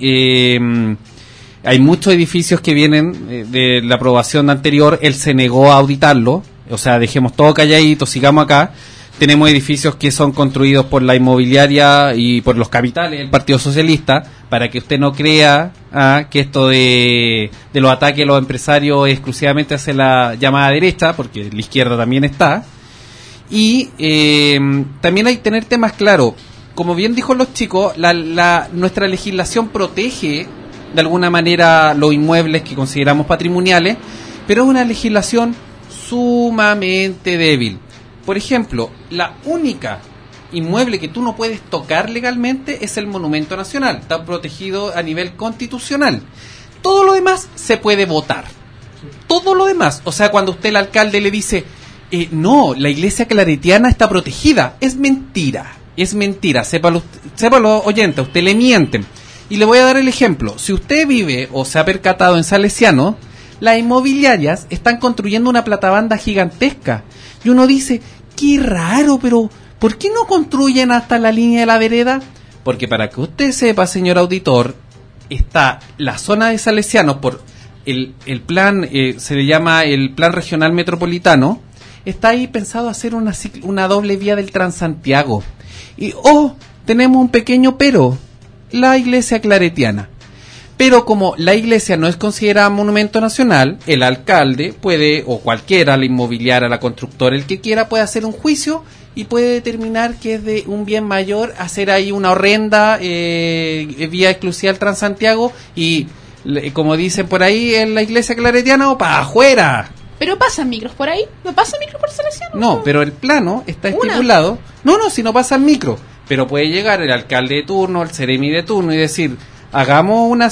hay muchos edificios que vienen de la aprobación anterior, él se negó a auditarlo, o sea, dejemos todo calladito, sigamos acá. Tenemos edificios que son construidos por la inmobiliaria y por los capitales del Partido Socialista, para que usted no crea que esto de los ataques a los empresarios es exclusivamente hacia la llamada derecha, porque la izquierda también está. Y también hay que tener temas claros. Como bien dijo los chicos, nuestra legislación protege de alguna manera los inmuebles que consideramos patrimoniales, pero es una legislación sumamente débil. Por ejemplo, la única inmueble que tú no puedes tocar legalmente es el monumento nacional. Está protegido a nivel constitucional. Todo lo demás se puede votar. Todo lo demás. O sea, cuando usted, el alcalde, le dice, no, la iglesia claretiana está protegida. Es mentira. Es mentira. Sépalo oyente, a usted le mienten. Y le voy a dar el ejemplo. Si usted vive o se ha percatado en Salesiano, las inmobiliarias están construyendo una platabanda gigantesca. Y uno dice, qué raro, pero ¿por qué no construyen hasta la línea de la vereda? Porque para que usted sepa, señor auditor, está la zona de Salesianos por el plan, se le llama el Plan Regional Metropolitano, está ahí pensado hacer una doble vía del Transantiago. Y, tenemos un pequeño pero, la iglesia claretiana. Pero como la iglesia no es considerada monumento nacional, el alcalde puede, o cualquiera, la inmobiliaria, la constructora, el que quiera, puede hacer un juicio y puede determinar que es de un bien mayor hacer ahí una horrenda vía exclusiva al Transantiago y, como dicen por ahí, en la iglesia claretiana, o para afuera. ¿Pero pasan micros por ahí? ¿No pasan micros por Salesiano? No, pero el plano está estipulado. No, si no pasa el micro. Pero puede llegar el alcalde de turno, el seremi de turno y decir, hagamos una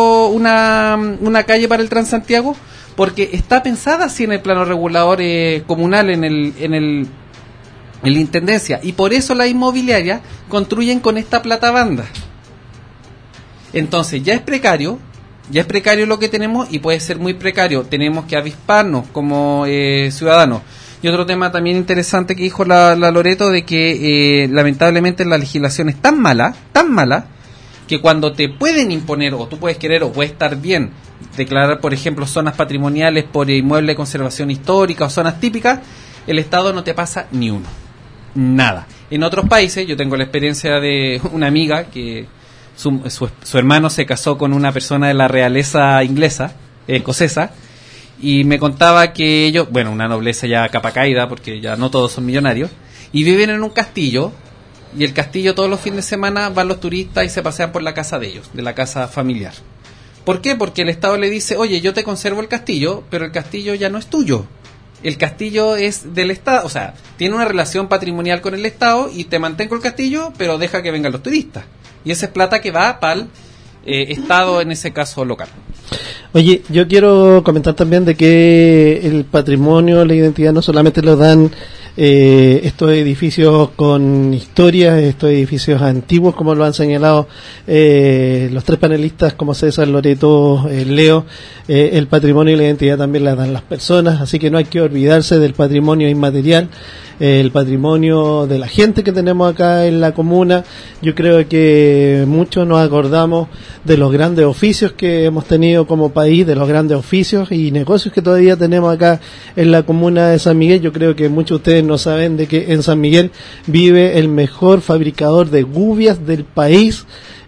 calle para el Transantiago, porque está pensada así en el plano regulador comunal, en la intendencia, y por eso las inmobiliarias construyen con esta platabanda. Entonces ya es precario lo que tenemos, y puede ser muy precario. Tenemos que avisparnos como ciudadanos. Y otro tema también interesante que dijo la Loreto, de que lamentablemente la legislación es tan mala, que cuando te pueden imponer, o tú puedes querer, o puede estar bien declarar, por ejemplo, zonas patrimoniales por inmueble de conservación histórica o zonas típicas, el Estado no te pasa ni uno, nada. En otros países, yo tengo la experiencia de una amiga que su hermano se casó con una persona de la realeza inglesa, escocesa, y me contaba que ellos, bueno, una nobleza ya capa caída, porque ya no todos son millonarios, y viven en un castillo, y el castillo todos los fines de semana van los turistas y se pasean por la casa de ellos, de la casa familiar. ¿Por qué? Porque el Estado le dice, oye, yo te conservo el castillo, pero el castillo ya no es tuyo. El castillo es del Estado, o sea, tiene una relación patrimonial con el Estado y te mantengo el castillo, pero deja que vengan los turistas. Y esa es plata que va para el Estado, en ese caso local. Oye, yo quiero comentar también de que el patrimonio, la identidad no solamente lo dan estos edificios con historia, estos edificios antiguos, como lo han señalado los tres panelistas como César, Loreto, Leo. El patrimonio y la identidad también la dan las personas, así que no hay que olvidarse del patrimonio inmaterial, el patrimonio de la gente que tenemos acá en la comuna. Yo creo que muchos nos acordamos de los grandes oficios que hemos tenido como país, de los grandes oficios y negocios que todavía tenemos acá en la comuna de San Miguel. Yo creo que muchos de ustedes no saben de que en San Miguel vive el mejor fabricador de gubias del país,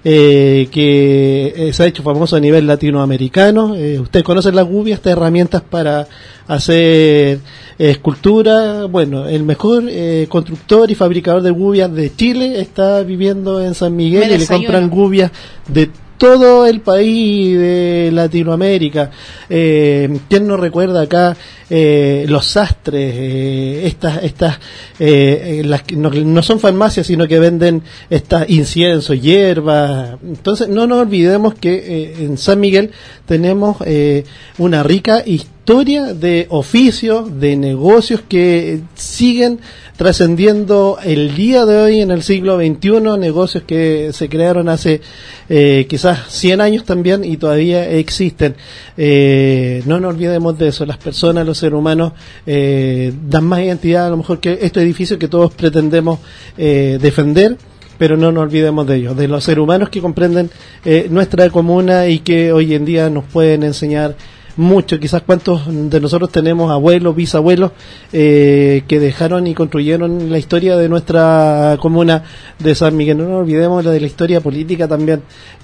que se ha hecho famoso a nivel latinoamericano. Ustedes conocen las gubias, estas herramientas para hacer escultura. Bueno, el mejor constructor y fabricador de gubias de Chile está viviendo en San Miguel y le compran gubias de todo el país de Latinoamérica. ¿Quién nos recuerda acá los sastres, estas las que no son farmacias, sino que venden estas inciensos, hierbas? Entonces no nos olvidemos que en San Miguel tenemos una rica historia de oficios, de negocios que siguen trascendiendo el día de hoy en el siglo XXI, negocios que se crearon hace quizás 100 años también y todavía existen. No nos olvidemos de eso. Las personas, los seres humanos dan más identidad a lo mejor que estos edificios que todos pretendemos defender, pero no nos olvidemos de ellos, de los seres humanos que comprenden nuestra comuna y que hoy en día nos pueden enseñar mucho. Quizás cuántos de nosotros tenemos abuelos, bisabuelos que dejaron y construyeron la historia de nuestra comuna de San Miguel. No nos olvidemos de la historia política también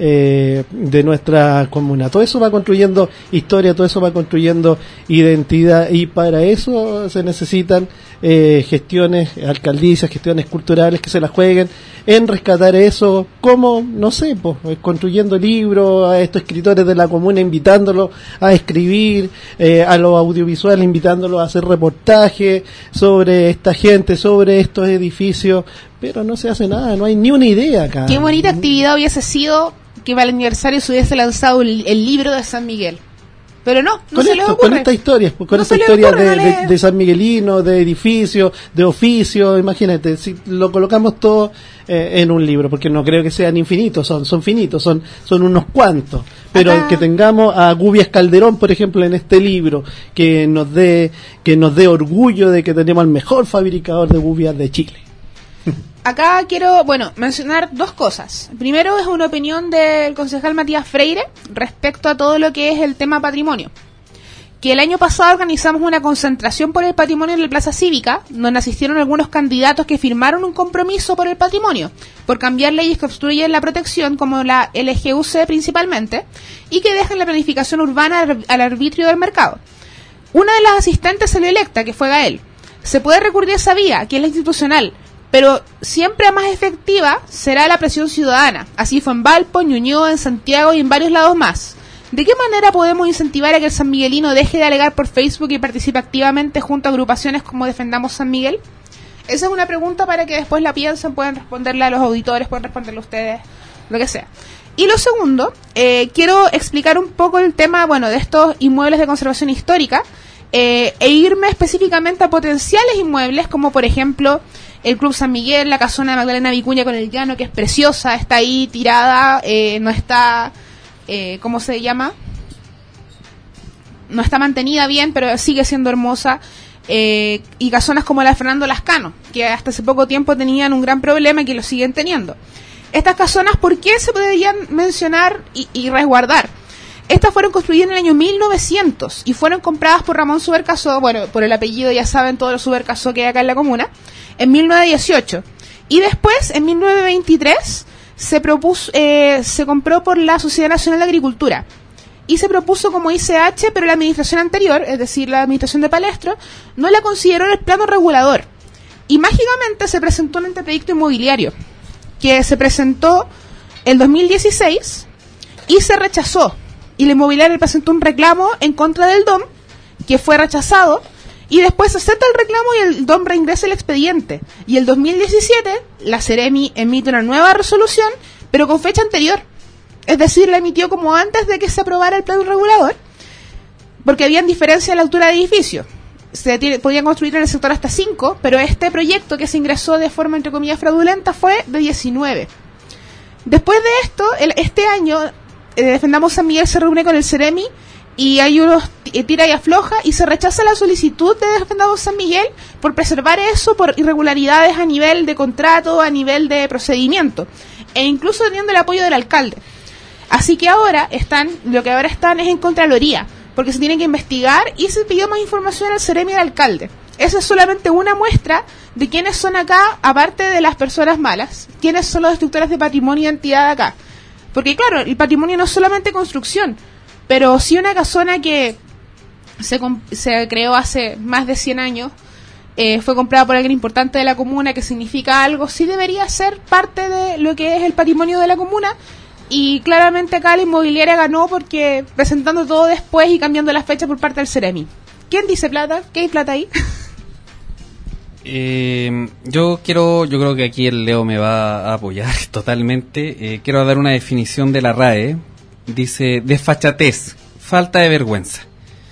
de nuestra comuna. Todo eso va construyendo historia, todo eso va construyendo identidad, y para eso se necesitan gestiones alcaldicias, gestiones culturales que se las jueguen en rescatar eso, como, no sé, pues, construyendo libros, a estos escritores de la comuna invitándolos a escribir, a los audiovisuales invitándolos a hacer reportajes sobre esta gente, sobre estos edificios, pero no se hace nada, no hay ni una idea acá. Qué bonita actividad hubiese sido que para el aniversario se hubiese lanzado el libro de San Miguel. Pero no se le ocurre. Con esta historia, de San Miguelino, de edificios, de oficios, imagínate, si lo colocamos todo en un libro, porque no creo que sean infinitos, son finitos, son unos cuantos, pero Acá... que tengamos a Gubias Calderón, por ejemplo, en este libro, que nos dé orgullo de que tenemos el mejor fabricador de gubias de Chile. Acá quiero, mencionar dos cosas. Primero es una opinión del concejal Matías Freire respecto a todo lo que es el tema patrimonio. Que el año pasado organizamos una concentración por el patrimonio en la Plaza Cívica, donde asistieron algunos candidatos que firmaron un compromiso por el patrimonio, por cambiar leyes que obstruyen la protección, como la LGUC principalmente, y que dejan la planificación urbana al arbitrio del mercado. Una de las asistentes salió electa, que fue Gael. Se puede recurrir a esa vía, que es la institucional, pero siempre más efectiva será la presión ciudadana. Así fue en Valpo, en Ñuñoa, en Santiago y en varios lados más. ¿De qué manera podemos incentivar a que el sanmiguelino deje de alegar por Facebook y participe activamente junto a agrupaciones como Defendamos San Miguel? Esa es una pregunta para que después la piensen, pueden responderla a los auditores, pueden responderla a ustedes, lo que sea. Y lo segundo, quiero explicar un poco el tema, de estos inmuebles de conservación histórica, e irme específicamente a potenciales inmuebles, como por ejemplo el Club San Miguel, la casona de Magdalena Vicuña con el llano, que es preciosa, está ahí tirada, no está, ¿cómo se llama? No está mantenida bien, pero sigue siendo hermosa. Y casonas como la de Fernando Lascano, que hasta hace poco tiempo tenían un gran problema y que lo siguen teniendo. Estas casonas, ¿por qué se podrían mencionar y resguardar? Estas fueron construidas en el año 1900 y fueron compradas por Ramón Subercaso, por el apellido ya saben todos los Subercaso que hay acá en la comuna, en 1918. Y después, en 1923, se compró por la Sociedad Nacional de Agricultura. Y se propuso como ICH, pero la administración anterior, es decir, la administración de Palestro, no la consideró en el plano regulador. Y mágicamente se presentó un anteproyecto inmobiliario, que se presentó el 2016 y se rechazó. Y la inmobiliaria presentó un reclamo en contra del DOM, que fue rechazado, y después se acepta el reclamo y el DOM reingresa el expediente. Y el 2017, la Ceremi emite una nueva resolución, pero con fecha anterior. Es decir, la emitió como antes de que se aprobara el plano regulador, porque habían diferencias en la altura del edificio. Podían construir en el sector hasta 5, pero este proyecto que se ingresó de forma, entre comillas, fraudulenta fue de 19. Después de esto, este año, Defendamos San Miguel se reúne con el Ceremi y hay unos tira y afloja y se rechaza la solicitud de Defendamos San Miguel por preservar eso por irregularidades a nivel de contrato, a nivel de procedimiento, e incluso teniendo el apoyo del alcalde. Así que lo que ahora están es en Contraloría, porque se tiene que investigar y se pidió más información al Ceremi y al alcalde. Esa es solamente una muestra de quiénes son acá, aparte de las personas malas, quiénes son los destructores de patrimonio y identidad de acá. Porque claro, el patrimonio no es solamente construcción, pero sí una casona que se creó hace más de 100 años, fue comprada por alguien importante de la comuna, que significa algo, sí debería ser parte de lo que es el patrimonio de la comuna. Y claramente acá la inmobiliaria ganó porque presentando todo después y cambiando la fecha por parte del Ceremi. ¿Quién dice plata? ¿Qué hay plata ahí? Yo creo que aquí el Leo me va a apoyar totalmente. Quiero dar una definición de la RAE. Dice: desfachatez, falta de vergüenza.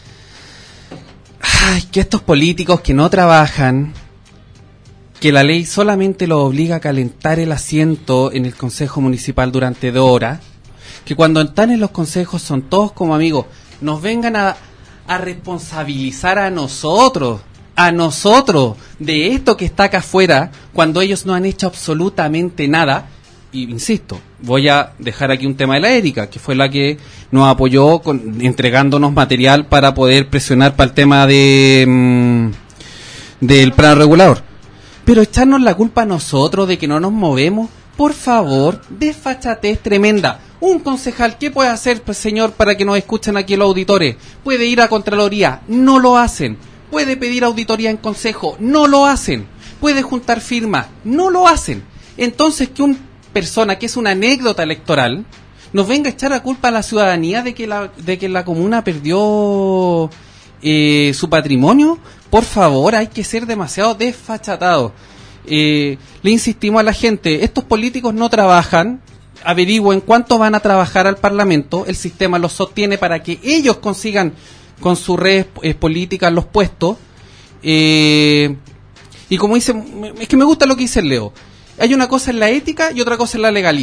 Ay, que estos políticos que no trabajan, que la ley solamente los obliga a calentar el asiento en el consejo municipal durante 2 horas, que cuando están en los consejos son todos como amigos, nos vengan a responsabilizar a nosotros de esto que está acá afuera, cuando ellos no han hecho absolutamente nada. Y insisto, voy a dejar aquí un tema de la Erika, que fue la que nos apoyó entregándonos material para poder presionar para el tema del plano regulador. Pero echarnos la culpa a nosotros de que no nos movemos, por favor, desfachatez tremenda. Un concejal, ¿qué puede hacer, pues, señor, para que nos escuchen aquí los auditores? Puede ir a Contraloría, no lo hacen. Puede pedir auditoría en consejo, no lo hacen. Puede juntar firmas, no lo hacen. Entonces, que una persona que es una anécdota electoral nos venga a echar la culpa a la ciudadanía de que la comuna perdió su patrimonio, por favor, hay que ser demasiado desfachatado. Le insistimos a la gente, estos políticos no trabajan, averigüen cuánto van a trabajar al Parlamento, el sistema los sostiene para que ellos consigan con sus redes políticas los puestos, y como dice, es que me gusta lo que dice el Leo, hay una cosa en la ética y otra cosa en la legalidad.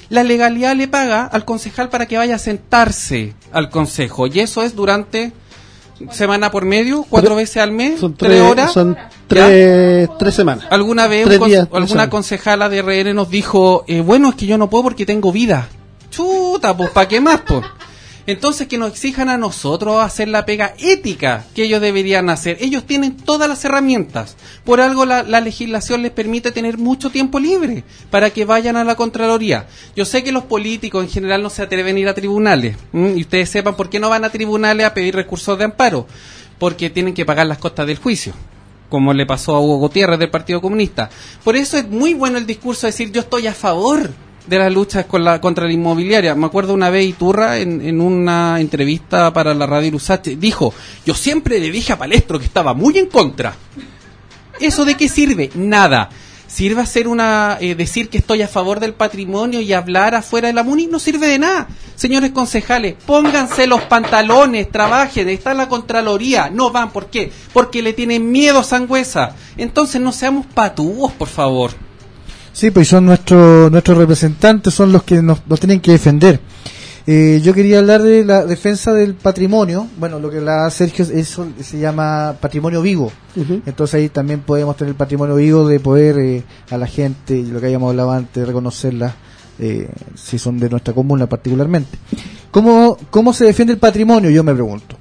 la legalidad le paga al concejal para que vaya a sentarse al consejo, y eso es durante semana por medio, 4 veces al mes, son 3 horas. Son 3 semanas. Alguna vez 3 días, alguna concejala de RN nos dijo, bueno, es que yo no puedo porque tengo vida. Chuta, pues, ¿para qué más, pues? Entonces, que nos exijan a nosotros hacer la pega ética que ellos deberían hacer. Ellos tienen todas las herramientas. Por algo la legislación les permite tener mucho tiempo libre para que vayan a la Contraloría. Yo sé que los políticos en general no se atreven a ir a tribunales. Y ustedes sepan por qué no van a tribunales a pedir recursos de amparo. Porque tienen que pagar las costas del juicio, como le pasó a Hugo Gutiérrez del Partido Comunista. Por eso es muy bueno el discurso de decir yo estoy a favor de las luchas contra la inmobiliaria. Me acuerdo una vez Iturra en una entrevista para la radio Lusache dijo, yo siempre le dije a Palestro que estaba muy en contra. ¿Eso de qué sirve? Nada. ¿Sirve hacer decir que estoy a favor del patrimonio y hablar afuera de la MUNI? No sirve de nada. Señores concejales, pónganse los pantalones, trabajen, está la Contraloría. No van, ¿por qué? Porque le tienen miedo a Sangüesa. Entonces no seamos patúos, por favor. Sí, pues son nuestros representantes, son los que nos tienen que defender. Yo quería hablar de la defensa del patrimonio. Bueno, lo que la Sergio, eso se llama patrimonio vivo. Uh-huh. Entonces ahí también podemos tener el patrimonio vivo de poder a la gente, y lo que habíamos hablado antes, reconocerla, si son de nuestra comuna particularmente. ¿Cómo se defiende el patrimonio? Yo me pregunto.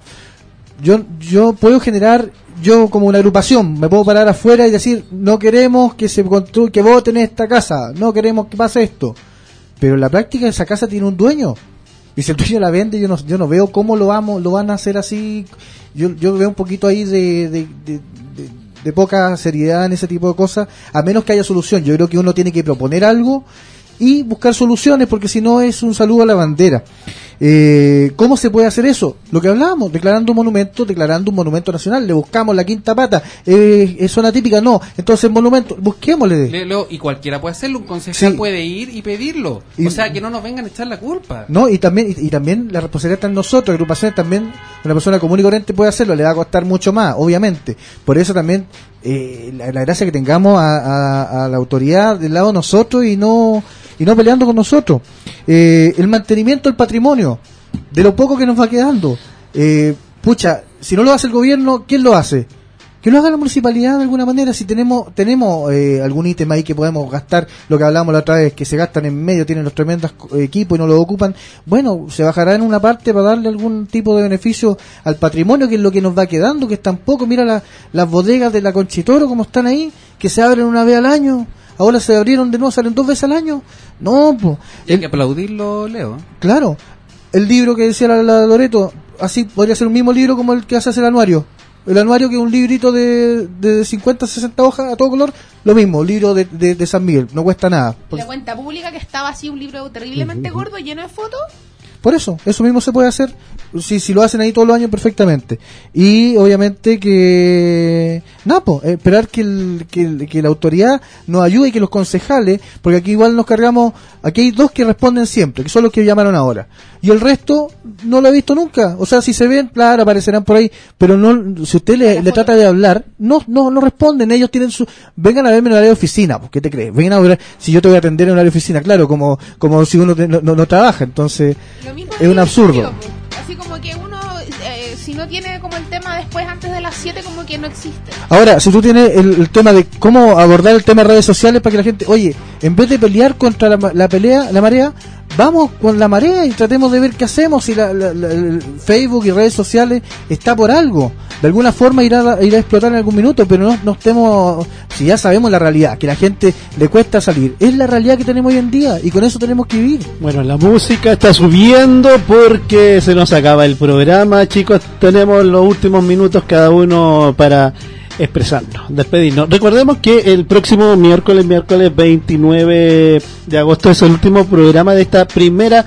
Yo puedo generar, yo como una agrupación, me puedo parar afuera y decir, no queremos que se construya, que voten esta casa, no queremos que pase esto. Pero en la práctica esa casa tiene un dueño. Y si el dueño la vende, yo no veo cómo lo van a hacer así. Yo veo un poquito ahí de poca seriedad en ese tipo de cosas, a menos que haya solución. Yo creo que uno tiene que proponer algo y buscar soluciones, porque si no es un saludo a la bandera. ¿Cómo se puede hacer eso? Lo que hablábamos, declarando un monumento nacional. Le buscamos la quinta pata. ¿Es zona típica? No. Entonces, monumento, busquémosle. Y cualquiera puede hacerlo, un concejal puede ir y pedirlo. O sea, que no nos vengan a echar la culpa. No, y también la responsabilidad está en nosotros, agrupaciones también. Una persona común y corriente puede hacerlo, le va a costar mucho más, obviamente. Por eso también la gracia que tengamos a la autoridad del lado de nosotros y no peleando con nosotros. El mantenimiento del patrimonio, de lo poco que nos va quedando. Si no lo hace el gobierno, ¿quién lo hace? Que lo haga la municipalidad de alguna manera. Si tenemos algún ítem ahí que podemos gastar, lo que hablábamos la otra vez, que se gastan en medio, tienen los tremendos equipos y no lo ocupan, bueno, se bajará en una parte para darle algún tipo de beneficio al patrimonio, que es lo que nos va quedando, que es tan poco. Mira las bodegas de la Conchitoro, como están ahí, que se abren una vez al año. Ahora se abrieron de nuevo, salen 2 veces al año. No, pues. Hay que aplaudirlo, Leo. Claro. El libro que decía la Loreto, así podría ser un mismo libro como el que hace el anuario. El anuario, que es un librito de 50, 60 hojas a todo color, lo mismo, libro de San Miguel, no cuesta nada. La cuenta pública, que estaba así, un libro terriblemente gordo, lleno de fotos. Por eso mismo se puede hacer, si lo hacen ahí todos los años perfectamente. Y obviamente que esperar que la autoridad nos ayude, y que los concejales, porque aquí igual nos cargamos, aquí hay 2 que responden siempre, que son los que llamaron ahora, y el resto no lo he visto nunca. O sea, si se ven, claro, aparecerán por ahí, pero no, si usted le trata de hablar, no responden. Ellos tienen vengan a verme en el área de oficina, ¿qué te crees? Vengan a ver si yo te voy a atender en el área de oficina, claro, como si uno no trabaja. Entonces es un absurdo. Así como que uno, si no tiene como el tema después, antes de las 7, como que no existe. Ahora, si tú tienes el tema de cómo abordar el tema de redes sociales para que la gente, oye, en vez de pelear contra la marea, vamos con la marea y tratemos de ver qué hacemos. Si el Facebook y redes sociales está por algo, de alguna forma irá a explotar en algún minuto, pero no estemos, si ya sabemos la realidad, que a la gente le cuesta salir, es la realidad que tenemos hoy en día, y con eso tenemos que vivir. Bueno, la música está subiendo porque se nos acaba el programa, chicos. Tenemos los últimos minutos cada uno para expresarnos, despedirnos. Recordemos que el próximo miércoles 29 de agosto es el último programa de esta primera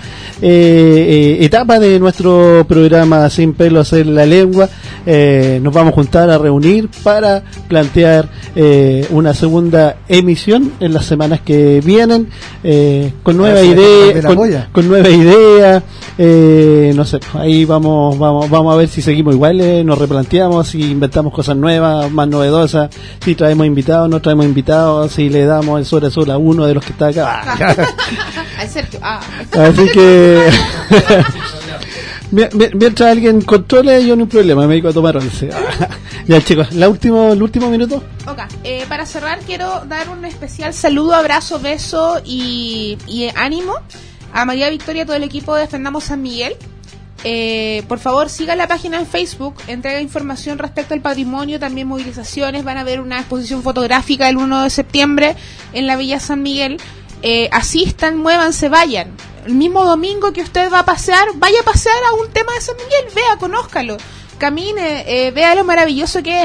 etapa de nuestro programa Sin Pelos en la Lengua. Nos vamos a juntar, a reunir para plantear una segunda emisión en las semanas que vienen, con nueva idea, con nueva idea. No sé, ahí vamos a ver si seguimos iguales, nos replanteamos, si inventamos cosas nuevas, más más novedosa, si traemos invitados, no traemos invitados, si le damos el sobre azul a uno de los que está acá. Al Sergio. Así que mientras alguien controle, yo no hay problema, me dedico a tomar once. Ya, chicos, el último minuto. Ok, para cerrar quiero dar un especial saludo, abrazo, beso y ánimo a María Victoria, todo el equipo de Defendamos San Miguel. Por favor, sigan la página en Facebook, entrega información respecto al patrimonio, también movilizaciones, van a ver una exposición fotográfica el 1 de septiembre en la Villa San Miguel. Asistan, muévanse, vayan. El mismo domingo que usted va a pasear, vaya a pasear a un tema de San Miguel, vea, conózcalo, camine, vea lo maravilloso que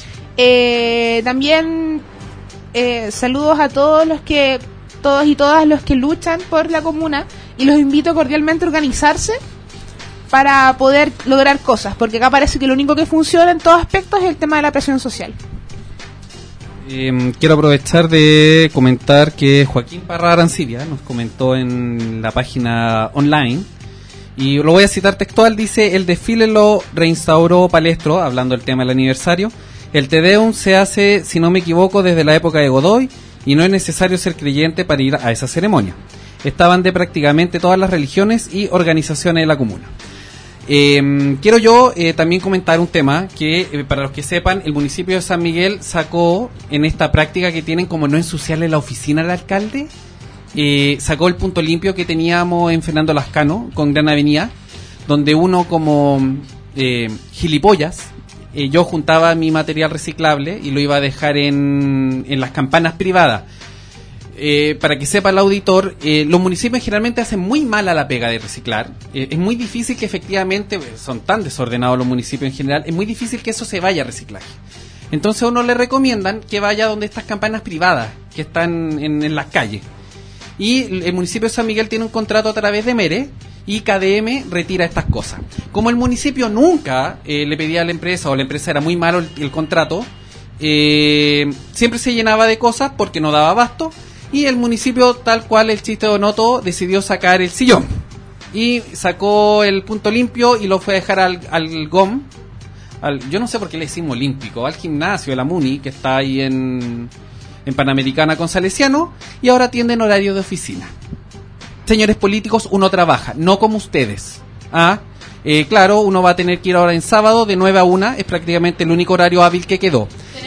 es. También saludos a todos y todas los que luchan por la comuna, y los invito cordialmente a organizarse para poder lograr cosas, porque acá parece que lo único que funciona en todos aspectos es el tema de la presión social. Quiero aprovechar de comentar que Joaquín Parra Arancibia nos comentó en la página online, y lo voy a citar textual, dice: el desfile lo reinstauró Palestro, hablando del tema del aniversario. El Te Deum se hace, si no me equivoco, desde la época de Godoy, y no es necesario ser creyente para ir a esa ceremonia. Estaban de prácticamente todas las religiones y organizaciones de la comuna. Quiero yo también comentar un tema que, para los que sepan, el municipio de San Miguel sacó en esta práctica que tienen como no ensuciarle la oficina al alcalde, sacó el punto limpio que teníamos en Fernando Lascano con Gran Avenida, donde uno como gilipollas, yo juntaba mi material reciclable y lo iba a dejar en las campanas privadas. Para que sepa el auditor, los municipios generalmente hacen muy mala la pega de reciclar. Es muy difícil que efectivamente, son tan desordenados los municipios en general, es muy difícil que eso se vaya a reciclaje. Entonces a uno le recomiendan que vaya donde estas campanas privadas que están en las calles. Y el municipio de San Miguel tiene un contrato a través de MERE, y KDM retira estas cosas. Como el municipio nunca le pedía a la empresa, o la empresa era muy malo el contrato, siempre se llenaba de cosas porque no daba abasto. Y el municipio, tal cual el chiste de Donoto, decidió sacar el sillón. Y sacó el punto limpio y lo fue a dejar al GOM. Yo no sé por qué le decimos olímpico. Al gimnasio, la MUNI, que está ahí en Panamericana con Salesiano. Y ahora atiende en horario de oficina. Señores políticos, uno trabaja, no como ustedes. Claro, uno va a tener que ir ahora en sábado de 9 a 1. Es prácticamente el único horario hábil que quedó.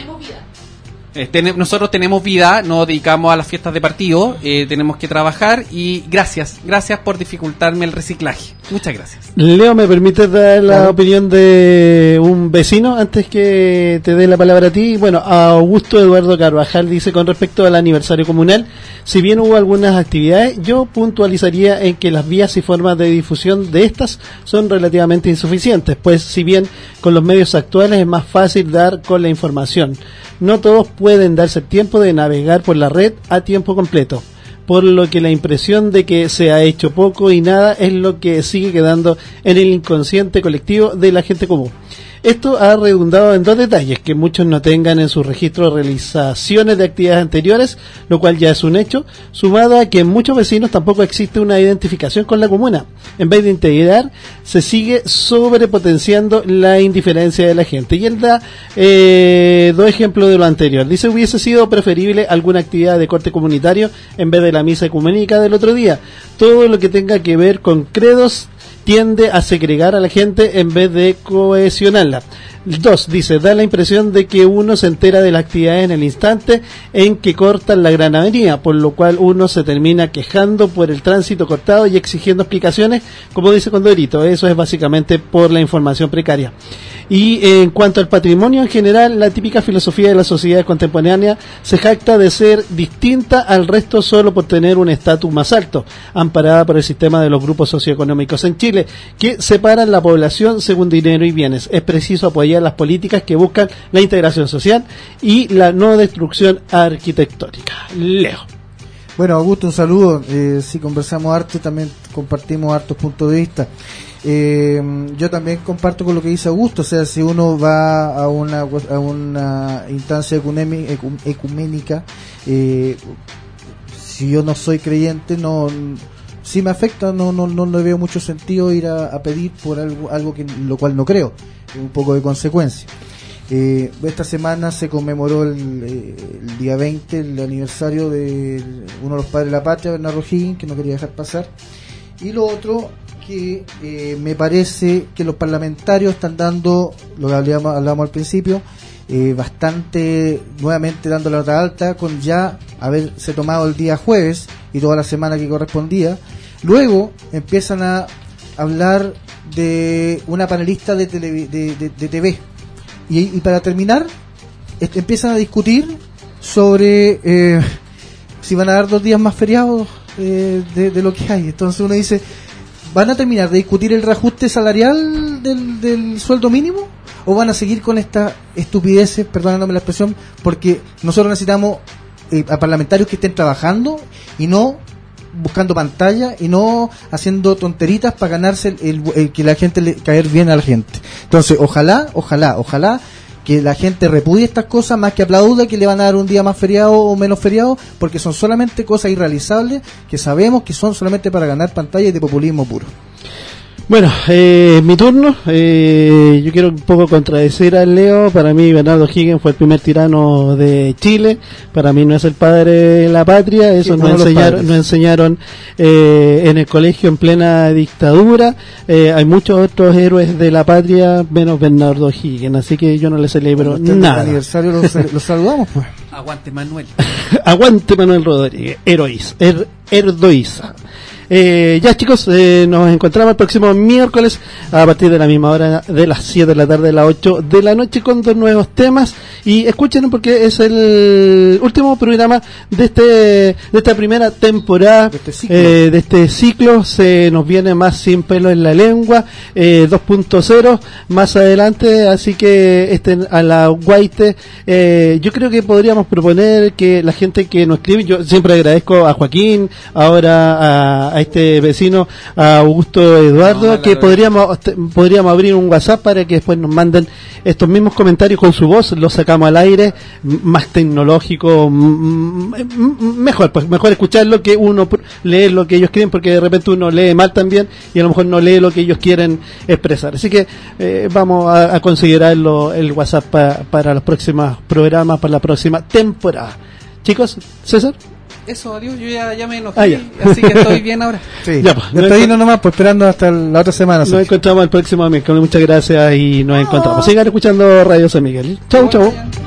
Nosotros tenemos vida, nos dedicamos a las fiestas de partido, tenemos que trabajar, y gracias por dificultarme el reciclaje. Muchas gracias. Leo, ¿me permites dar la opinión de un vecino antes que te dé la palabra a ti? Bueno, Augusto Eduardo Carvajal dice: con respecto al aniversario comunal, si bien hubo algunas actividades, yo puntualizaría en que las vías y formas de difusión de estas son relativamente insuficientes, pues si bien con los medios actuales es más fácil dar con la información, no todos pueden darse el tiempo de navegar por la red a tiempo completo, por lo que la impresión de que se ha hecho poco y nada es lo que sigue quedando en el inconsciente colectivo de la gente común. Esto ha redundado en dos detalles: que muchos no tengan en su registro realizaciones de actividades anteriores, lo cual ya es un hecho, sumado a que en muchos vecinos tampoco existe una identificación con la comuna. En vez de integrar, se sigue sobrepotenciando la indiferencia de la gente. Y él da dos ejemplos de lo anterior. Dice: hubiese sido preferible alguna actividad de corte comunitario en vez de la misa ecuménica del otro día. Todo lo que tenga que ver con credos tiende a segregar a la gente en vez de cohesionarla. 2, dice: da la impresión de que uno se entera de la actividad en el instante en que cortan la Gran Avenida, por lo cual uno se termina quejando por el tránsito cortado y exigiendo explicaciones, como dice Condorito. Eso es básicamente por la información precaria. Y en cuanto al patrimonio en general, la típica filosofía de la sociedad contemporánea se jacta de ser distinta al resto solo por tener un estatus más alto, amparada por el sistema de los grupos socioeconómicos en Chile, que separan la población según dinero y bienes. Es preciso apoyar las políticas que buscan la integración social y la no destrucción arquitectónica. Leo. Bueno, Augusto, un saludo. Si conversamos harto, también compartimos hartos puntos de vista. Yo también comparto con lo que dice Augusto. O sea, si uno va a una instancia ecuménica, si yo no soy creyente, si me afecta, no le veo mucho sentido ir a pedir por algo que lo cual no creo. Un poco de consecuencia. Esta semana se conmemoró el día 20, el aniversario de uno de los padres de la patria, Bernardo O'Higgins, que no quería dejar pasar. Y lo otro, que me parece que los parlamentarios están dando, lo que hablábamos al principio, bastante, nuevamente dando la nota alta, con ya haberse tomado el día jueves y toda la semana que correspondía. Luego empiezan a hablar de una panelista de TV. Y para terminar, empiezan a discutir sobre si van a dar 2 días más feriados de lo que hay. Entonces uno dice, ¿van a terminar de discutir el reajuste salarial del sueldo mínimo? ¿O van a seguir con esta estupideces, perdonándome la expresión? Porque nosotros necesitamos a parlamentarios que estén trabajando y no buscando pantalla y no haciendo tonteritas para ganarse el que la gente caer bien a la gente. Entonces, ojalá que la gente repudie estas cosas más que aplauda que le van a dar un día más feriado o menos feriado, porque son solamente cosas irrealizables que sabemos que son solamente para ganar pantalla y de populismo puro. Bueno, mi turno. Yo quiero un poco contradecir al Leo. Para mí Bernardo O'Higgins fue el primer tirano de Chile. Para mí no es el padre de la patria. Eso nos enseñaron en el colegio en plena dictadura. Hay muchos otros héroes de la patria menos Bernardo O'Higgins. Así que yo no le celebro nada. El aniversario lo saludamos, pues. Aguante Manuel. Aguante Manuel Rodríguez. Erdoiza. Ya chicos, nos encontramos el próximo miércoles a partir de la misma hora, de las 7 de la tarde a las 8 de la noche, con 2 nuevos temas. Y escúchenos porque es el último programa de esta primera temporada, de este ciclo. Se nos viene más Sin Pelo en la Lengua 2.0 más adelante, así que estén a la guaite. Yo creo que podríamos proponer que la gente que nos escribe, yo siempre agradezco a Joaquín, ahora a este vecino, a Augusto Eduardo, que podríamos abrir un WhatsApp para que después nos manden estos mismos comentarios con su voz, los sacamos al aire, más tecnológico, mejor escucharlo que uno leer lo que ellos quieren, porque de repente uno lee mal también y a lo mejor no lee lo que ellos quieren expresar. Así que vamos a considerarlo el WhatsApp para los próximos programas, para la próxima temporada. Chicos, César. Eso, adiós, yo ya me enojé, así que estoy bien ahora. Sí, ya, pues. Despedimos nomás, pues esperando hasta la otra semana. Nos encontramos el próximo miércoles, muchas gracias y nos encontramos. Sigan escuchando Radio San Miguel. Chau.